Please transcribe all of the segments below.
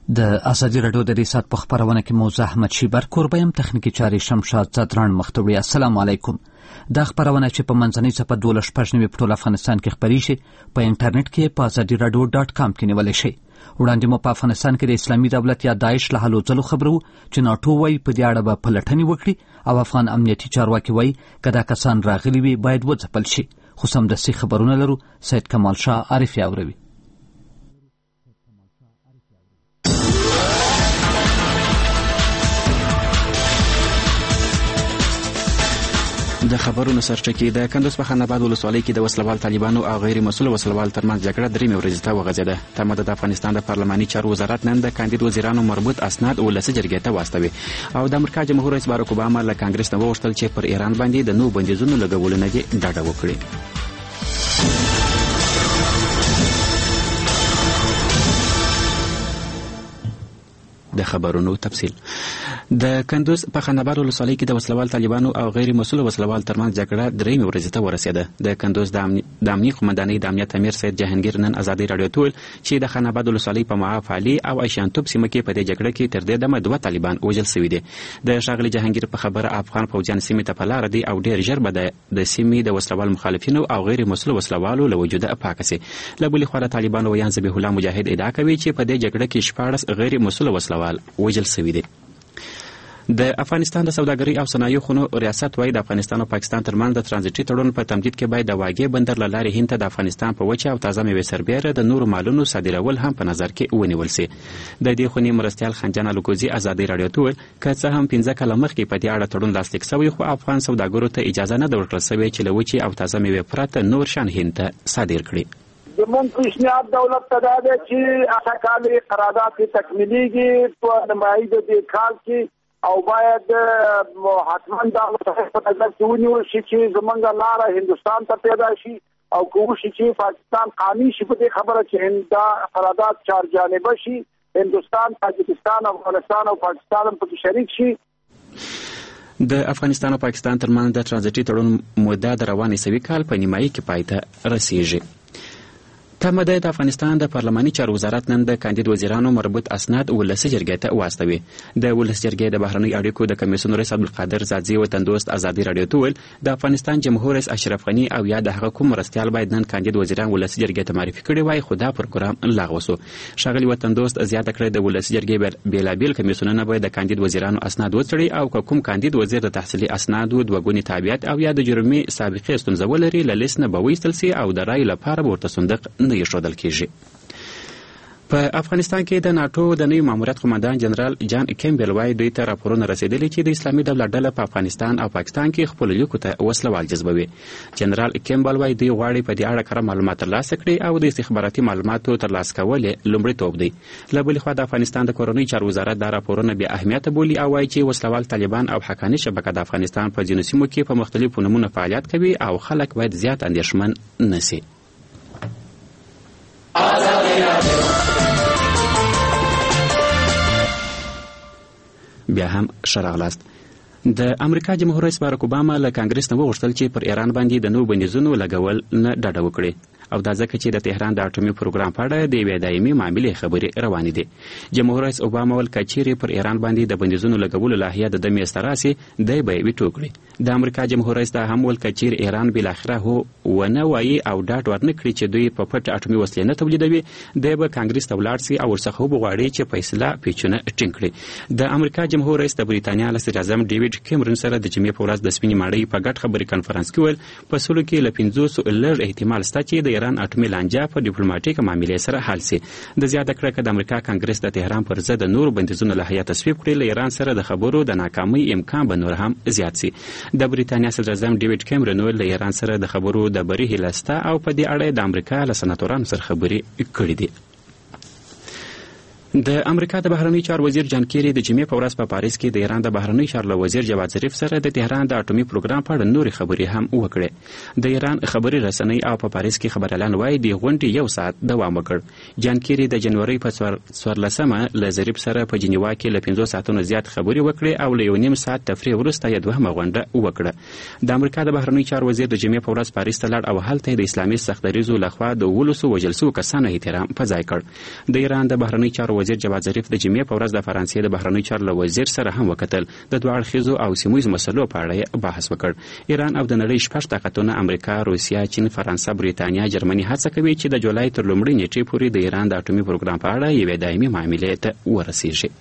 د ازادي راډیو د ریاست په خبرونه کې موضوع احمد شیبر کوربه یم، تخنیکی چارې شمشاد زدران مختوړي. السلام علیکم. دا خبرونه چې په منځنۍ څپه 12 په ټول افغانستان کې خبرېږي په انټرنیټ کې په azadiradio.com کې نیولای شئ. وړاندې مو په افغانستان کې د اسلامي دولت یا داعش له هلو ځلو خبرو چې ناټو وایي په دې اړه به پلټنې وکړي او افغان امنیتي چارواکي وایي که دا کسان راغلي وي باید وځپل شي. خو سمدستي خبرونه لرو. سید کمال شاه عارفي اوروي. د خبرونو سرچکې د کندوز په خان آباد ولسوالۍ کې د وسلوال طالبانو او غیر مسؤل وسلوال ترمنځ جګړه درېمې ورځې ته وغځېده. تمه د افغانستان د پارلماني چارو وزارت نن د کاندید وزیرانو مربوط اسناد ولسي جرګې ته واستوي او د امریکا جمهور رئیس باراک اوباما له کانګرس نه وغوښتل چې پر ایران باندې د نوو بندیزونو لګولو نه ډډه وکړي. د خبرونو تفصیل. د کندوز په خان آباد ولسوالۍ کې د وسلوال طالبانو او غیر مسؤل وسلوال ترمنځ جګړه درېمې ورځې ته ورسېده. د کندوز د امنیه قومندانۍ د امنیت امیر سید جهانگیر نن ازادي راډیو ته ویل چې د خان آباد ولسوالۍ په معاف علي او ایشانتوب سیمه کې په دې جګړه کې تر دې دمه 2 طالبان وژل شوي دي. د ښاغلي جهانگیر په خبره افغان فوجیان سیمې ته په لاره دي او ډېر ژر به د سیمې د وسلوال مخالفینو او غیر مسؤل وسلوالو له وجوده پاکه سي. له بلې خوا د طالبانو ویان ذبیح الله مجاهد ادعا کوي چې په دې جګړه کې 14 غیر مسؤل وسلوال وژل شوي دي. د افغانستان د سوداګرۍ او صنایعو خونو ریاست وايي د افغانستان او پاکستان ترمنځ د ترانزیټي تړون په تمدید کې باید د واګې بندر له لارې هند ته د افغانستان په وچه او تازه میوې سربیره د نورو مالونو صادرول هم په نظر کې ونیول سي. د دې خونې مرستیال خنجان الکوزي ازادي راډیو ته ویل که څه هم 15 کاله مخکې په دې اړه تړون لاسلیک شوی خو افغان سوداګرو ته اجازه نه ده ورکړل شوې چې له وچې او تازه میوې پرته نور شیان هند ته صادر کړي. زمون پیشنهاد دولت ته دا ده چې هغه کال قرارداد تکمیلیږي په نمایي د دې کال کې او باید حتما دا په نظر کې ونیول شي چې زمونږ لاره هندستان ته پیدا شي او کوم شي چې پاکستان قانوني شي په دې خبره چې هند قرارداد 4 جانبه شي، هندستان، پاکستان، افغانستان او پاکستان هم پکې شریک شي. د افغانستان او پاکستان ترمنځ د ترانزیټي تړون موده د روان عیسوي کال په نیمایي کې پای ته رسیږي. تمه ده د افغانستان د پارلماني چارو وزارت نن د کاندید وزیرانو مربوط اسناد ولسي جرګې ته واستوي. د ولسي جرګې د بهرنۍ اړیکو د کمیسیون رئیس عبدالقادر زادزي وطندوست ازادي راډیو ته ویل د افغانستان جمهور رئیس اشرف غني او یا د هغه کوم مرستیال باید نن کاندید وزیران ولسي جرګې ته معرفي کړي وای خو دا پروګرام لغوه شو. ښاغلي وطندوست زیاته کړې د ولسي جرګې بیلابیل کمیسیونونه باید د کاندید وزیرانو اسناد وڅړي او کوم کاندید وزیر د تحصیلي اسنادو دوه تابعیت او یا د جرمي سابقې ستونزه ولري له لیست نه به وایستل سي او د رای لپاره ورته صندوق نه ایښودل کیږي. په افغانستان کې د ناټو د نوي ماموریت قومندان جنرال جان کیمبل وایي دوی ته راپورونه رسېدلي چې د اسلامي دولت ډله په افغانستان او پاکستان کې خپل لیکو ته وسلوال جذبوي. جنرال کیمبل وایي دوی غواړي په دې اړه کره معلومات ترلاسه کړي او د استخباراتي معلوماتو ترلاسه کول لومړیتوب دی. له بلې خوا د افغانستان د کورنۍ چارو وزارت دا راپورونه بې اهمیته بولي او وایي چې وسلوال طالبان او حقاني شبکه د افغانستان په ځینو سیمو کې په مختلفو نومونو فعالیت کوي او خلک باید زیات اندېښمن نه سي. بیا هم شراغلاست. د امریکا جمهور رئیس باراک اوباما له کانګرس نه وغوښتل چې پر ایران باندې د نوو بندیزونو لګول نه ډډه وکړي او دا ځکه چې د تهران د اټومي پروګرام په اړه د یوې دایمي معاملې خبرې روانې دي. جمهور رئیس اوباما ویل که چیرې پر ایران باندې د بندیزونو لګولو لایحه د ده میز ته راسي دی به یې ویټو کړي. د امریکا جمهور رئیس دا هم ویل که چیرې ایران بالاخره هو ونه وایي او ډاډ ورنه کړي چې دوی په پټ اټومي وسلې نه تولیدوي دی به کانګرس ته ولاړ سي او ورڅخه وغواړي چې فیصله پیچونه ټینګ کړي. د امریکا جمهور رئیس د بریتانیا له صدر اعظم ډیوډ کیمرون سره د جمعې په ورځ د سپینې ماڼۍ په ګډ خبري کنفرانس کې ویل په سولو کې له 500 لږ احتمال شته چې د ایران اټومي لانجه په ډیپلوماټیک معاملې سره حل سي. د زیاته کړه چې د امریکا کانګرس د تهران پر ضد د نورو بندیزونو لایحه تصویب کړي له ایران سره د خبرو د ناکامۍ امکان به نور هم زیات سي. د بریتانیا صدر اعظم ډیوډ کیمرون ویل له ایران سره د خبرو د بری هیله شته او په دې اړه د امریکا له سناتورانو سره خبرې کړې دي. د امریکا د بهرنی چارو وزیر جان کیری د جمعې په ورځ په پاریس کې د ایران د بهرنی چارو وزیر جواد ظریف سره د تهران د اټومي پروګرام په اړه نورې خبرې هم وکړې. د ایران خبري رسنۍ او په پاریس کې خبريالان وایي د غونډې 1 ساعت دوام وکړ. جان کیری د جنوري په 14 له ظریف سره په جنیوا کې له 15 ساعتونو زیات خبرې وکړې او له 1.5 ساعت تفریح وروسته یې دوهمه غونډه وکړه. د امریکا د بهرنی چارو وزیر د جمعې په ورځ پاریس ته لاړ او هلته د اسلامي سختدریزو لخوا د 12 وژل شوو کسانو احترام په ځای کړ. د ایران د بهرنی چارو وزیر جواد ظریف د جمعې په ورځ د فرانسې د بهرنیو چارو له وزیر سره هم وکتل. د دوه اړخیزو او سیمه‌ییزو مسلو په اړه بحث وکړ. ایران او د نړۍ 6 طاقتونه امریکا، روسیه، چین، فرانسه، بریتانیا، جرمني هڅه کوي چې د جولای تر لومړۍ نیټې پورې د ایران د اټومي پروګرام په اړه یوې دایمي معاملې ته ورسیږي.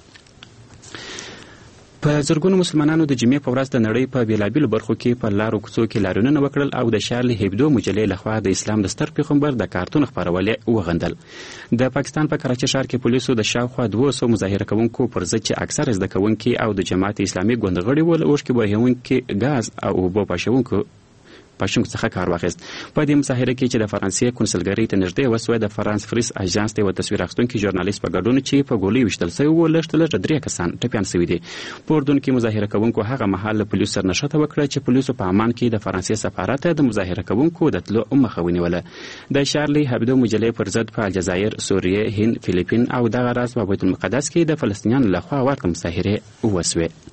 په زرګونو مسلمانانو د جمعې په ورځ د نړۍ په بیلابیلو برخو کې په لارو کوڅو کې لاریونونه وکړل او د شارلي هیبدو مجلې لخوا د اسلام د ستر پیغمبر د کارتون خپرول وغندل. د پاکستان په کراچۍ ښار کې پولیسو د شاوخوا 200 مظاهره کوونکو پر ضد چې اکثر زده کوونکي او د جماعت اسلامي ګوند غړي ول اوښکې بهونکي غاز او اوبه پاشونکو څخه کار واخیست. په دې مظاهره کې چې د فرانسې کنسولګرۍ ته نږدې وسوه د فرانس فریس اژانس د یو تصویر اخیستونکي ژورنالیست په ګډون چې په ګولۍ ویشتل شوی و لږ 3 کسان ټپیان شوي دي. په اردن کې مظاهره کوونکو هغه مهال له پولیسو سره نښته وکړه چې پولیسو په عمان کې د فرانسې سفارت د مظاهره کوونکو د تلو مخه ونیوله. د شارلي هبدو مجلې پر ضد په الجزایر، سوریه، هند، فلیپین او دغه راز په بیت المقدس کې د فلسطینیانو لخوا ورته مظاهرې وسوې.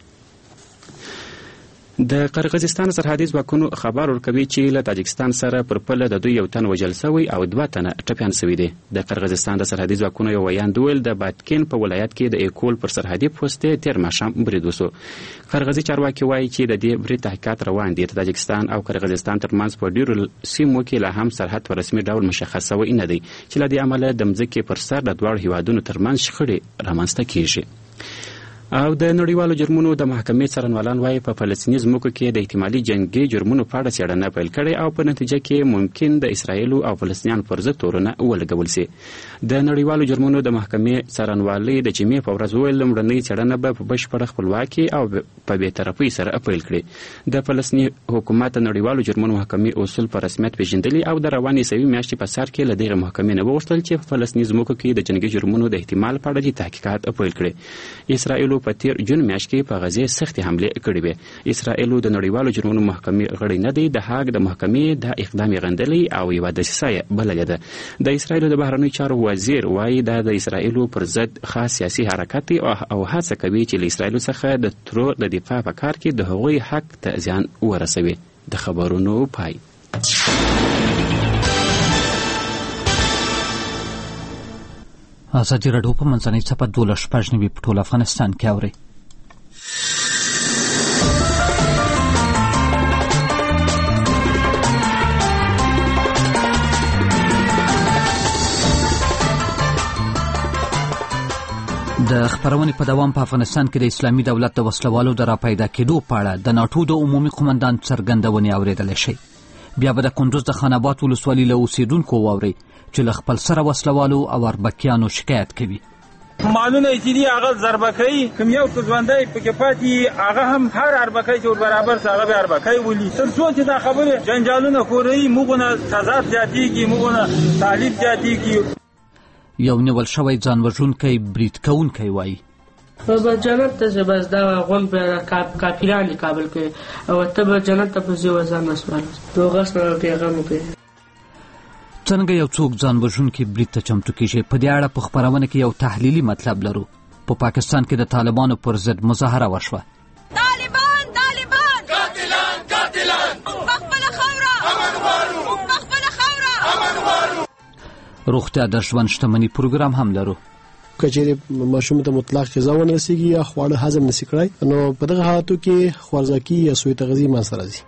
د قرغیزستان سرحدي ځواکونو خبر ورکوي چې له تاجکستان سره پر پله د دوی 1 تن وژل شوی او 2 تنه ټپیان شوي دي. د قرغیزستان د سرحدي ځواکونو یو ویاند ویل د باتکین په ولایت کې د ایکول پر سرحدي پوستې تیر ماښام برید وسو. قرغیزي چارواکي وایي چې د دې برید تحقیقات روان دي. تاجکستان او قرغیزستان ترمنځ په ډیرو سیمو کې لا هم سرحد په رسمي ډول مشخص شوی نه دی چې له دې امله د مځکې پر سر د دواړو هیوادونو ترمنځ شخړې رامنځته کیږي. او د نړیوالو جرمونو د محکمې څارنوالان وایي په فلسطیني ځمکو کې د احتمالي جنگي جرمونو په اړه څېړنه پیل کړې او په نتیجه کې ممکن د اسرائیلو او فلسطینیانو پر ضد تورونه ولګول شي. د نړیوالو جرمونو د محکمې څارنوالۍ د جمعې په ورځ وویل لومړنۍ څېړنه به په بشپړه خپلواکي او په بېطرفۍ سره پیل کړي. د فلسطیني حکومت د نړیوالو جرمونو محکمې اصول په رسمیت پیژندلي او د روانې عیسوي میاشتې په سر کې له دغې محکمې نه وغوښتل چې په فلسطیني ځمکو کې د جنګي جرمونو د احتمال په اړه تحقیقات پیل کړي. اسرائیلو په تیر جون میاشت کې په غزې سختې حملې کړې وې. اسرائیلو د نړیوالو جرمونو محکمې غړی نه دی. د هاګ د محکمې د اقدام غندلی او یوه دسیسه یې بللې ده. د اسرائیلو د بهرنیو چارو وزیر وایي دا د اسرائیلو پر ضد خاص سیاسي حرکت دی او هڅه کوي چې له اسرائیلو څخه د ترور د دفاع په کار کې د هغوی حق ته زیان ورسوي. د خبرونو پای. ازادي راډیو په منځنۍ څپه 12 په ټول افغانستان کې اوري. د خبرونې په دوام په افغانستان کې د اسلامي دولت د وسلوالو د راپیدا کېدو په اړه د ناټو د عمومي قومندان څرګندونې اورېدلی شي. بیا به د کندوز د خان آباد ولسوالۍ له اوسېدونکو واورئ چې له خپل سره وسلوالو او اربکیانو شکایت کوي. معلومه چې دی هغه ضربکۍ کوم یو ژوندی پکې پاتې هغه هم هر اربکۍ چې برابر هغه به اربکۍ ولي تر څو چې دا خبره جنجالونه کوري موږ نه تضاد زیاتېږي موږ نه تعلیب زیاتېږي. یو نیول شوی ځان وژونکی برید کوونکی وایي به جنت ته چې بس دا غوږ به کافران دي کابل کې او ته به جنت ته پسې وځه نسوال دوغس نه پیغام وکړي. څنګه یو څوک ځان وژونکی برید ته چمتو کیږي؟ په دې اړه په خپرونه کې یو تحلیلي مطلب لرو. په پاکستان کې د طالبانو پر ضد مظاهره وشوه. طالبان قاتلان خپل خوره امن غواړو خپل خوره امن غواړو. روغتیا د ژوند شتمنۍ پروګرام هم لرو. کچېرې ماشوم ته مطلق غذا ونه رسیږي یا خواړه هضم نشي کړای نو په دغه حالاتو کې خوارځواکي یا سوء تغذیه منځته راځي.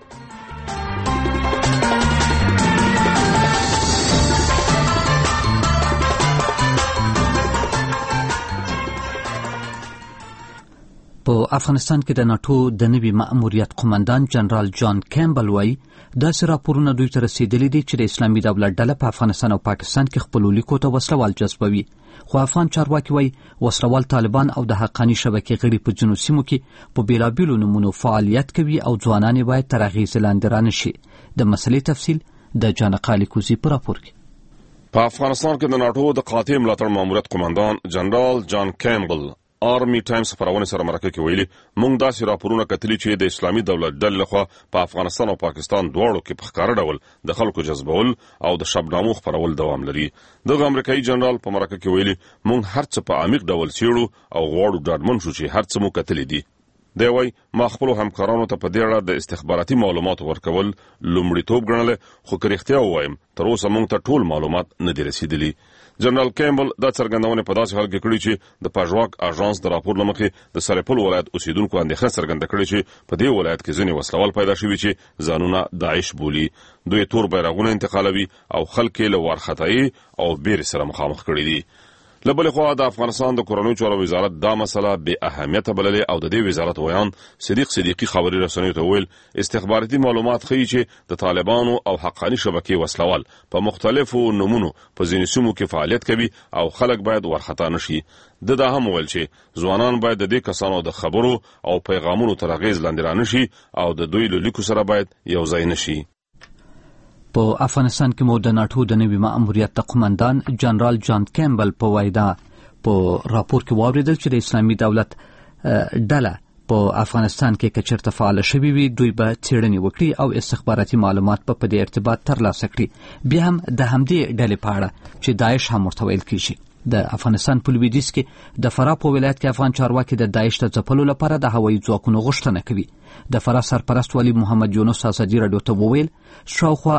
په افغانستان کې د ناټو د نوي مأموریت قومندان جنرال جان کیمبل وایي داسې راپورونه دوی ته رسیدلي دي چې د اسلامي دولت ډله په افغانستان او پاکستان کې خپلو لیکو ته وسلوال جذبوي. خو افغان چارواکي وایي وسلوال طالبان او د حقاني شبکې غړي په ځینو سیمو کې په بېلابېلو نومونو فعالیت کوي او ځوانان یې باید تر اغېزې لاندې رانشي. د مسلې تفصیل د جانقالي کوزي په راپور کې. په افغانستان کې د ناټو د قاطع ملاتړ ماموریت قومندان جنرال جان کیمبل آرمی ټایمز خبرونه سره مرکه کې ویلي موږ داسې راپورونه کتلي چې د اسلامي دولت ډلې لخوا په افغانستان او پاکستان دواړو کې په ښکاره ډول د خلکو جذبول او د شبنامو خپرول دوام لري. دغه امریکایي جنرال په مرکه کې ویلي موږ هر څه په عمیق ډول څېړو او غواړو ډاډمن شو چې هر څه مو کتلي دي. دی وایي ما خپلو همکارانو ته په دې اړه د استخباراتي معلوماتو ورکول لومړیتوب ګڼلی خو که رښتیا ووایم تر اوسه موږ ته ټول معلومات نه دي رسېدلي. جنرال کیمبل دا څرګندونه په داسې حال کې کړې چې د پاژواک اژانس د راپور لمخې د سرپل ولایت اوسیدونکو اندېښنه څرګنده کړې چې په دې ولایت کې ځینې وسلوال پیدا شوي چې ځانونه داعش بولي. دوی تور بیرغونه انتقالوي او خلک له وارخطایي او بیرې سره مخامخ کړي دي. له بلې خوا د افغانستان د کورنیو چارو وزارت دا مسله بې اهمیته بللې او د دې وزارت ویان صدیقي خبري رسنیو ته ویل استخباراتي معلومات ښیي چې د طالبانو او حقاني شبکې وسلوال په مختلفو نمونو په ځینو سیمو کې فعالیت کوي او خلک باید ورخطا نشي. دا هم ویل چې ځوانان باید د دې کسانو د خبرو او پیغامونو تر اغیز لاندې رانشي او د دوی له لیکو سره باید یو ځای نشي. په افغانستان کې مو د ناټو د نوي مأموریت د قومندان جنرال جان کیمبل په وایدا په راپور کې واوریدل چې د اسلامي دولت ډله په افغانستان کې کچرته فعال شوي وي دوی به څېړنې وکړي او استخباراتي معلومات په دې ارتباط ترلاسه کړي. بیا هم د همدې ډلې په اړه چې داعش هم ورته ویل کیږي. د افغانستان په لویدیځ کې د فراه په ولایت کې افغان چارواکي د داعش د ځپلو لپاره د هوایي ځواکونو غوښتنه کوي. د فراه سرپرست والي محمد یونس ازادي راډیو ته وویل شاوخوا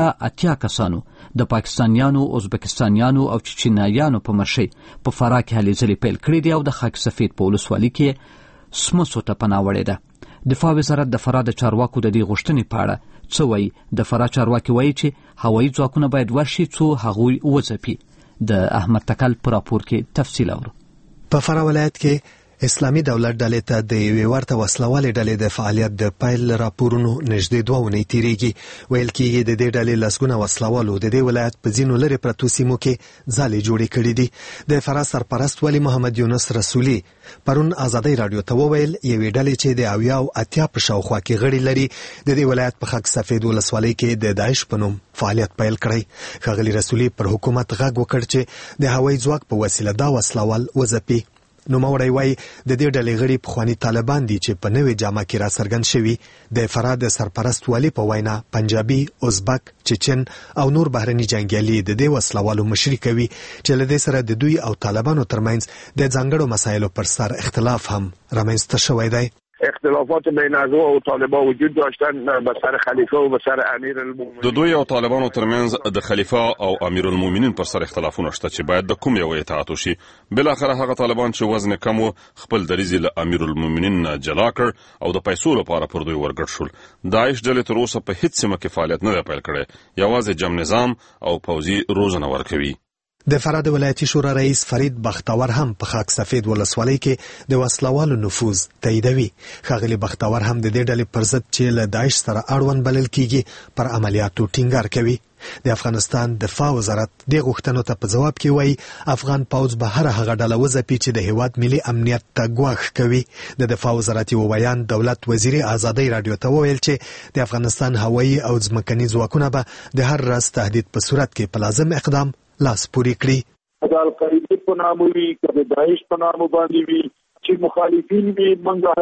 80 کسانو د پاکستانیانو، ازبکستانیانو او چچنایانو په مرشي په فراه کې هلې ځلې پیل کړې دي او د خاک سفید په ولسوالۍ کې سمسو ته پناه وړې ده. دفاع وزارت د فراه د چارواکو د دې غوښتنې په اړه څه وایي؟ د فراه چارواکي وایي چې هوایي ځواکونه باید ورشي څو هغوی وځپي. د احمد تکل پر راپور کې تفصیل اورو. په فراه ولایت کې اسلامي دولت ډلې ته د یوې ورته وسلوالې ډلې د فعالیت د پیل راپورونو نږدې 2 اونۍ تیریږي. ویل کېږي د دې ډلې لسګونه وسلوالو د دې ولایت په ځینو لرې پرتو سیمو کې ځالې جوړې کړې دي. د فراه سرپرست والي محمد یونس رسولي پرون ازادي راډیو ته وویل یوې ډلې چې د 80 په شاوخوا کې غړي لري د دې ولایت په خاک سفید ولسوالۍ کې د داعش په نوم فعالیت پیل کړی. ښاغلي رسولي پر حکومت غږ وکړ چې د هوایي ځواک په وسیله دا وسلوال وځپي. نوموړی وایي د دې ډلې غړي پخواني طالبان دي چې په نوې جامه کې راڅرګند شوي. د فراه د سرپرست والي په وینا پنجابي، ازبک، چچن او نور بهرني جنګیالي د دې وسلوالو مشري کوي چې له دې سره د دوی او طالبانو ترمنځ د ځانګړو مسایلو پر سر اختلاف هم رامنځته شوی دی. اختلافات بین از او طالبان وجود داشتن به سر خلیفه و به سر امیر المؤمنین. د دوی او طالبانو ترمنځ د خلیفه او امیر المؤمنین پر سر اختلافونه شته چې باید د کوم یو اطاعت وشي. بل اخر هغه طالبان چې وزن کم و خپل دریځ له امیر المؤمنین جلا کړ او د پیسو لپاره پر دوی ورګډ شول. داعش ډلې تر اوسه په هیڅ سیمه کې فعالیت نه پیل کړي، یوازې جمع نظام او پوځي روزنه ورکوي. د فراه د ولایتي شورا رئیس فرید بختاور هم په خاک سفید ولسوالۍ کې د وسلوالو نفوذ تاییدوي. ښاغلي بختاور هم د دې ډلې پر ضد چې له داعش سره اړوند بلل کیږي پر عملیاتو ټینګار کوي. د افغانستان دفاع وزارت د غوښتنو ته په جواب کې وایي افغان پوځ به هر هغه ډله وځپي چې د هیواد ملي امنیت ته ګواښ کوي. د دفاع وزارت یو بیان دولت وزیر ازادي راډیو ته وویل چې د افغانستان هوایي او ځمکني ځواکونه به د هر راز تهدید په صورت کې په لازم اقدام لاس پورې کړي. د القاعده په نام وي که د داعش په نام باندې وي چې مخالفین وي موږ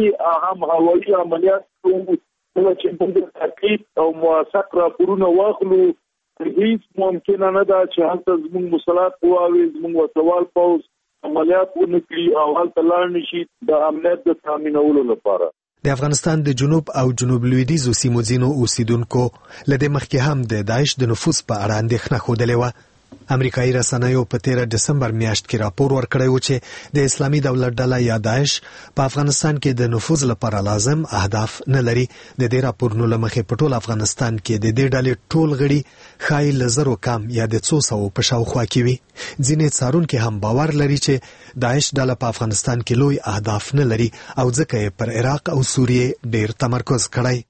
هم هوایي عملیات کوو چې موږ تحقیق او موثق راپورونه واخلو. هیڅ ممکن نه ده چې هلته زموږ مسلط قواوې زموږ وسلوال پوځ عملیات ونه کړي او هلته لاړ نشي د امنیت د تامینولو لپاره. د افغانستان د جنوب او جنوب لویدیځو سیمو ځینو اوسیدونکو له دې مخکې هم د داعش د نفوذ په اړه اندېښنه ښودلې وه. امریکایي رسنیو په 13 دسمبر میاشت کې راپور ورکړی و چې د اسلامي دولت ډله یا داعش په افغانستان کې د نفوذ لپاره لازم اهداف نه لري. د دې راپورونو له مخې په ټول افغانستان کې د دې ډلې ټول غړي ښایي له 1000 کم یا د 200 په شاوخوا کې وي. ځینې څارونکي هم باور لري چې داعش ډله په افغانستان کې لوی اهداف نه لري او ځکه یې پر عراق او سوریې ډیر تمرکز کړی.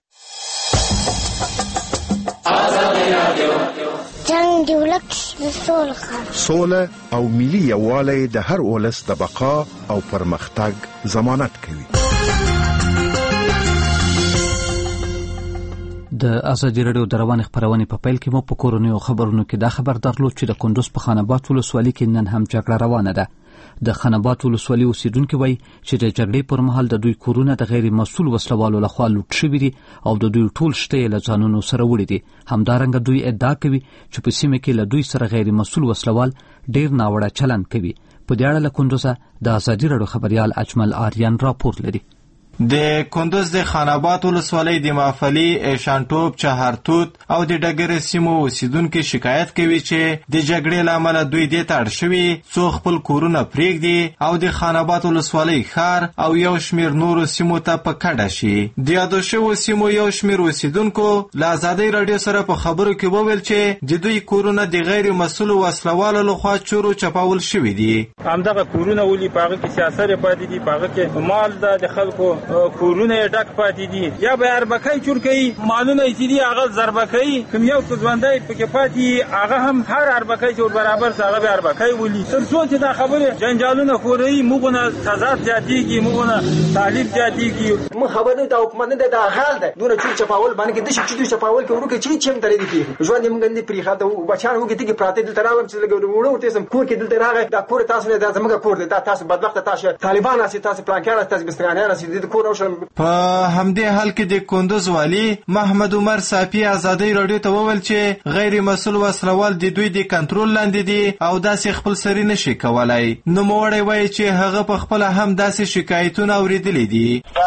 جنگ دی ولک د سوله او ملي یووالی د هر ولس د بقا او پرمختګ ضمانت کوي. د ازادي راډیو د روانې خبرونې په پیل کې مو په کورونو خبرونو کې دا خبر درلود چې د کندوز په خاناباد ولسوالۍ کې نن هم جګړه روانه ده. د خاناباد ولسوالۍ اوسیدونکو وایي چې د جګړې پر مهال د دوی کورونه د غیر مسؤل وسلوالو لخوا لوټ شوي دي او د دوی ټول شته یې له ځانونو سره وړي دي. همدارنګه دوی ادعا کوي چې په سیمه کې له دوی سره غیر مسؤل وسلوال ډیر ناوړه چلند کوي. په دې اړه له کندوزه د ازادي راډیو خبريال اجمل آریان راپور لري. د کندوز د خاناباد ولسوالۍ د مافلي، ایشانټوب، چهارتوت او د ډګر سیمو اوسیدونکو شکایت کوي چې د جګړې له امله دوی دې ته اړ شوي څو خپل کورونه پرېږدي او د خاناباد ولسوالۍ ښار او یو شمېر نورو سیمو ته په کډه شي. د یادو شویو سیمو یو شمېر اوسیدونکو له ازادۍ راډیو سره په خبرو کې وویل چې د دوی کورونه د غیر مسؤلو وسلوالو لخوا چورو چپاول شوي دي. همدغه کورونه ولي په هغه کې سیاست پاتې دي، په هغه کې مال د خلکو کورونه ډک پاتې دي، یا به اربکۍ چور کوي، مالونه چې دي هغه ضربه کوي. کوم یو ژوندی پکې پاتې هغه هم هر اربکۍ چې ور برابر هغه به اربکۍ ولي. تر څو چې دا خبره جنجالونه کوي، موږ نه تضاد زیاتېږي، موږ نه تعلیب زیاتېږي. موږ خبر نه د حکومت نه د حال ده دونه چور چپاول باندې کې د شي چپاول کې ورکه چې هم درې دي ژوند یې موږ نه پرې خاطر بچان وګ ته کې پراته دلته راغلم چې وړو ورته سم کور کې دلته راغی دا کور تاسو نه د زمګه کور دی، تاسو بدبخت، تاسو طالبان اسي، تاسو پلانکار، تاسو بسترانیان اسي د کور او په همدې حال کې د کندوز والی محمد عمر صافي ازادۍ راډیو ته وویل چې غیر مسؤل وسلوال د دوی د کنټرول لاندې دي او داسې خپل سری نشي کولای. نوموړی وایي چې هغه په خپل هم داسې شکایتونه اوریدلي دي.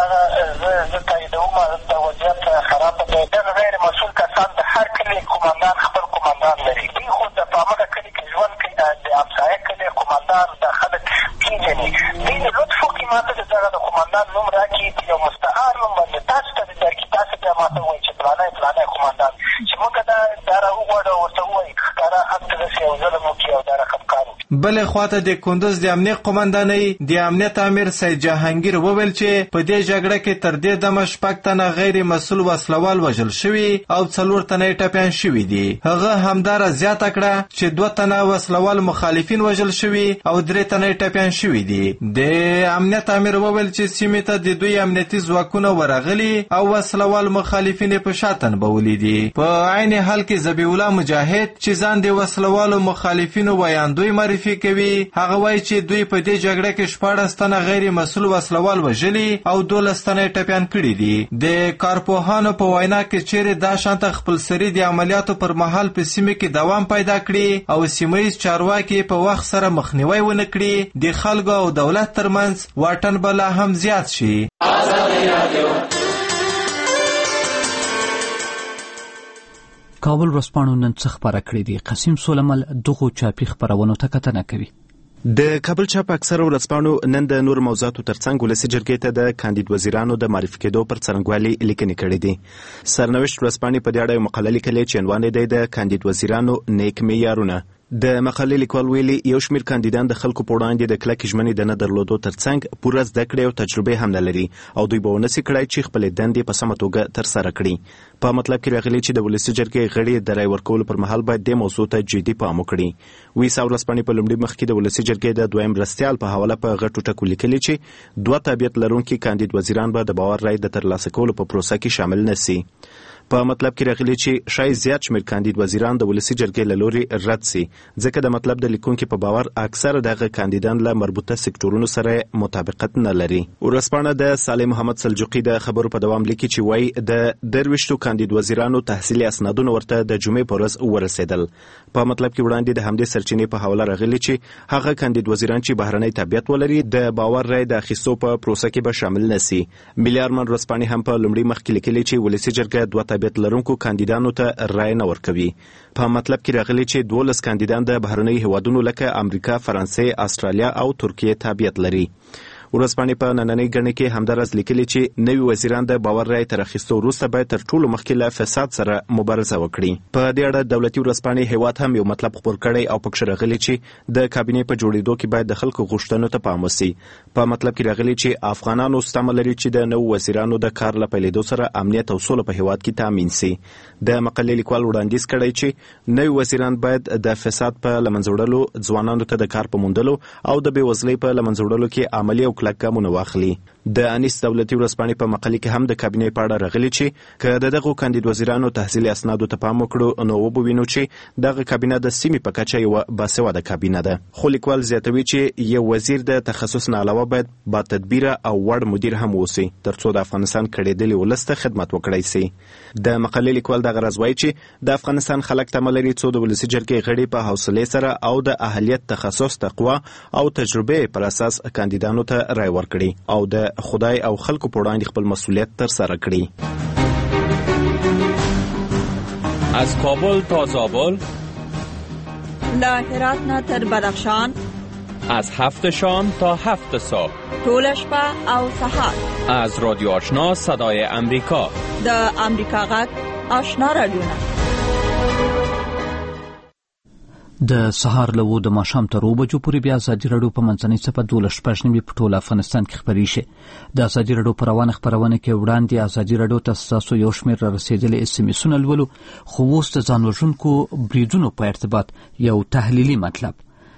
زه تاییدوم د وضعیت خراب دی. دغه غیر مسؤل کسان د هر کلي قومندان خپل قومندان لري. دوی خو د پامه کلي کې ژوند کوي، د همسایه کلي قومندان د خلک پیژني. دوی لطف وکړي ماته دغه د قومندان نوم راکړي، یو مستعار نوم باندې تاسو ته درکړي، تاسو بیا ماته وایي چې فلانی قومندان چې موږ دا راوغواړو ورته ووایي ښکاره هلته داسې یو ظلم وکړي او دا رقم کار وکړي. بلې خواته د کندوز د امنیت قومندانۍ د امنیت امیر سید جهانگیر وویل چې په دې جګړه کې تر دې دمه 6 تنه غیر مسؤل وسلوال وژل شوي او 4 تنه ټپیان شوي دي. هغه همداره زیاته کړه چې 2 تنه وسلوال مخالفین وژل شوي او 3 تنه ټپیان شوي دي. د امنیت امیر وویل چې سیمې ته د دوی امنیتي ځواکونه ورغلي او وسلوال مخالفین په شاتن بولي دي. په عین حال کې ذبیح الله مجاهد چې ځان د وسلوالو مخالفینو ویاندوی معرفي کوي، هغه وایي چې دوی په دې جګړه کې 14 تنه غیر مسؤل وسلوال وژلي او 12 تنه ټپیان کړي دي. د کارپوهانو په وینا کې چیرې دا شانته خپلسري د عملیاتو پر مهال په سیمه کې دوام پیدا کړي او سیمه‌ییز چارواکي په وخت سره مخنیوي ونه کړي، د خلکو او دولت ترمنځ واټن به لا هم زیات شي. کابل ورځپاڼو نن څه خپاره کړي دي؟ قسیم سولمل دغو چاپي خپرونو ته کتنه کوي. د کابل چاپ اکثره ورځپاڼو نن د نور موضوعاتو ترڅنګ ولسي جرګې ته د کاندید وزیرانو د معرفي کېدو پر څرنګوالي لیکنې کړې دي. سرنوشت ورځپاڼې په دې اړه یو مقاله لیکلې چې عنوان یې دی د کاندید وزیرانو نیک معیارونه. د مقالې لیکوال ویلي یو شمېر کاندیدان د خلکو په وړاندې د کلکې ژمنې د نه درلودو ترڅنګ پوره زده کړې او تجربې هم نه لري او دوی به ونسي کړای چې خپلې دندې په سمه توګه ترسره کړي. په مطلب کې راغلي چې د ولسي جرګې غړي د رای ورکولو پر مهال باید دې موضوع ته جدي پام وکړي. ویسا ورځپاڼې په لومړي مخ کې د ولسي جرګې د دویم مرستیال په حواله په غټو ټکو لیکلي چې 2 تابعیت لرونکي کاندید وزیران به د باور رای د ترلاسه کولو په پروسه کې شامل نشي. په مطلب کې راغلي چې شاید زیات شمېر کاندید وزیران د ولسي جرګې له لوري رد سي، ځکه د مطلب د لیکونکي په باور اکثره دغه کاندیدان له مربوطه سکتورونو سره مطابقت نه لري. ورځپاڼه د صالح محمد سلجوقي د خبرو په دوام لیکي چې وایي د 23 کاندید وزیرانو تحصیلي اسنادونه ورته د جمعې په ورځ ورسېدل. په مطلب کې وړاندې د همدې سرچینې په حواله راغلي چې هغه کاندید وزیران چې بهرنی تابعیت ولري د باور رای د اخیستو په پروسه کې به شامل نشي. ملي ارمان ورځپاڼې هم په لومړي مخ کې لیکلي چې ولسي جرګه 2 تابعیت لرونکو کاندیدانو ته رای نه ورکوي. په مطلب کې راغلي چې 12 کاندیدان د بهرنیو هیوادونو لکه امریکا، فرانسې، استرالیا او ترکیه تابعیت لري. ورځپاڼې په نننۍ ګڼې کې همدارس لیکلي چې نوي وزیران د باور رای تر اخیستو وروسته باید تر ټولو مخکې له فساد سره مبارزه وکړي. په دې اړه دولتي ورځپاڼې هیواد هم یو مطلب خپور کړی او پکښې راغلي چې د کابینې په جوړېدو کې باید د خلکو غوښتنو ته پام وشي. په مطلب کې راغلي چې افغانانو ستمه لري چې د نوو وزیرانو د کار له پیلېدو سره امنیت او سوله په هیواد کې تامین سي. د مقالې لیکوال وړاندیز کړی چې نوي وزیران باید د فساد په له منځه وړلو، ځوانانو ته د کار په موندلو او د بېوزلۍ په له منځه وړلو کې عملي او کلک ګامونه واخلي. د انیس دولتي ورځپاڼې په مقالې کې هم د کابینې په اړه راغلي چې که د دغو کاندید وزیرانو تحصیلي اسنادو ته پام وکړو نو وبوینو چې دغه کابینه د سیمې په کچه یوه باسواده کابینه ده. خو لیکوال زیاتوي چې یو وزیر د تخصص نه علاوه باید با تدبیره او وړ مدیر هم اوسي ترڅو د افغانستان کړېدلي ولس ته خدمت وکړی سي. د مقالې لیکوال دغه راز وایي چې د افغانستان خلک تمه لري څو د ولسي جرګې غړي په حوصلې سره او د اهلیت، تخصص، تقوا او تجربې پر اساس کاندیدانو ته رای ورکړي او د خدای او خلکو په وړاندې خپل مسؤلیت ترسره کړي. از کابل تا زابل، له هرات نه تر بدخشان، از 7 شام تا 7 صبح، ټوله شپه او سهار. از رادیو آشنا صدای امریکا، د امریکا غږ آشنا رادیو. د سهار له 9 د ماښام تر 2 بجو پورې بیا ازادي راډیو په منځنۍ څپه 12 په ټول افغانستان کې خپرې شي. د ازادي راډیو په روانه خپرونه کې وړاندې ازادي راډیو ته تاسو یو شمېر را رسېدلي SMS-ونه لولو، خو اوس د ځان وژونکو بریدونو په ارتباط یو تحلیلي مطلب.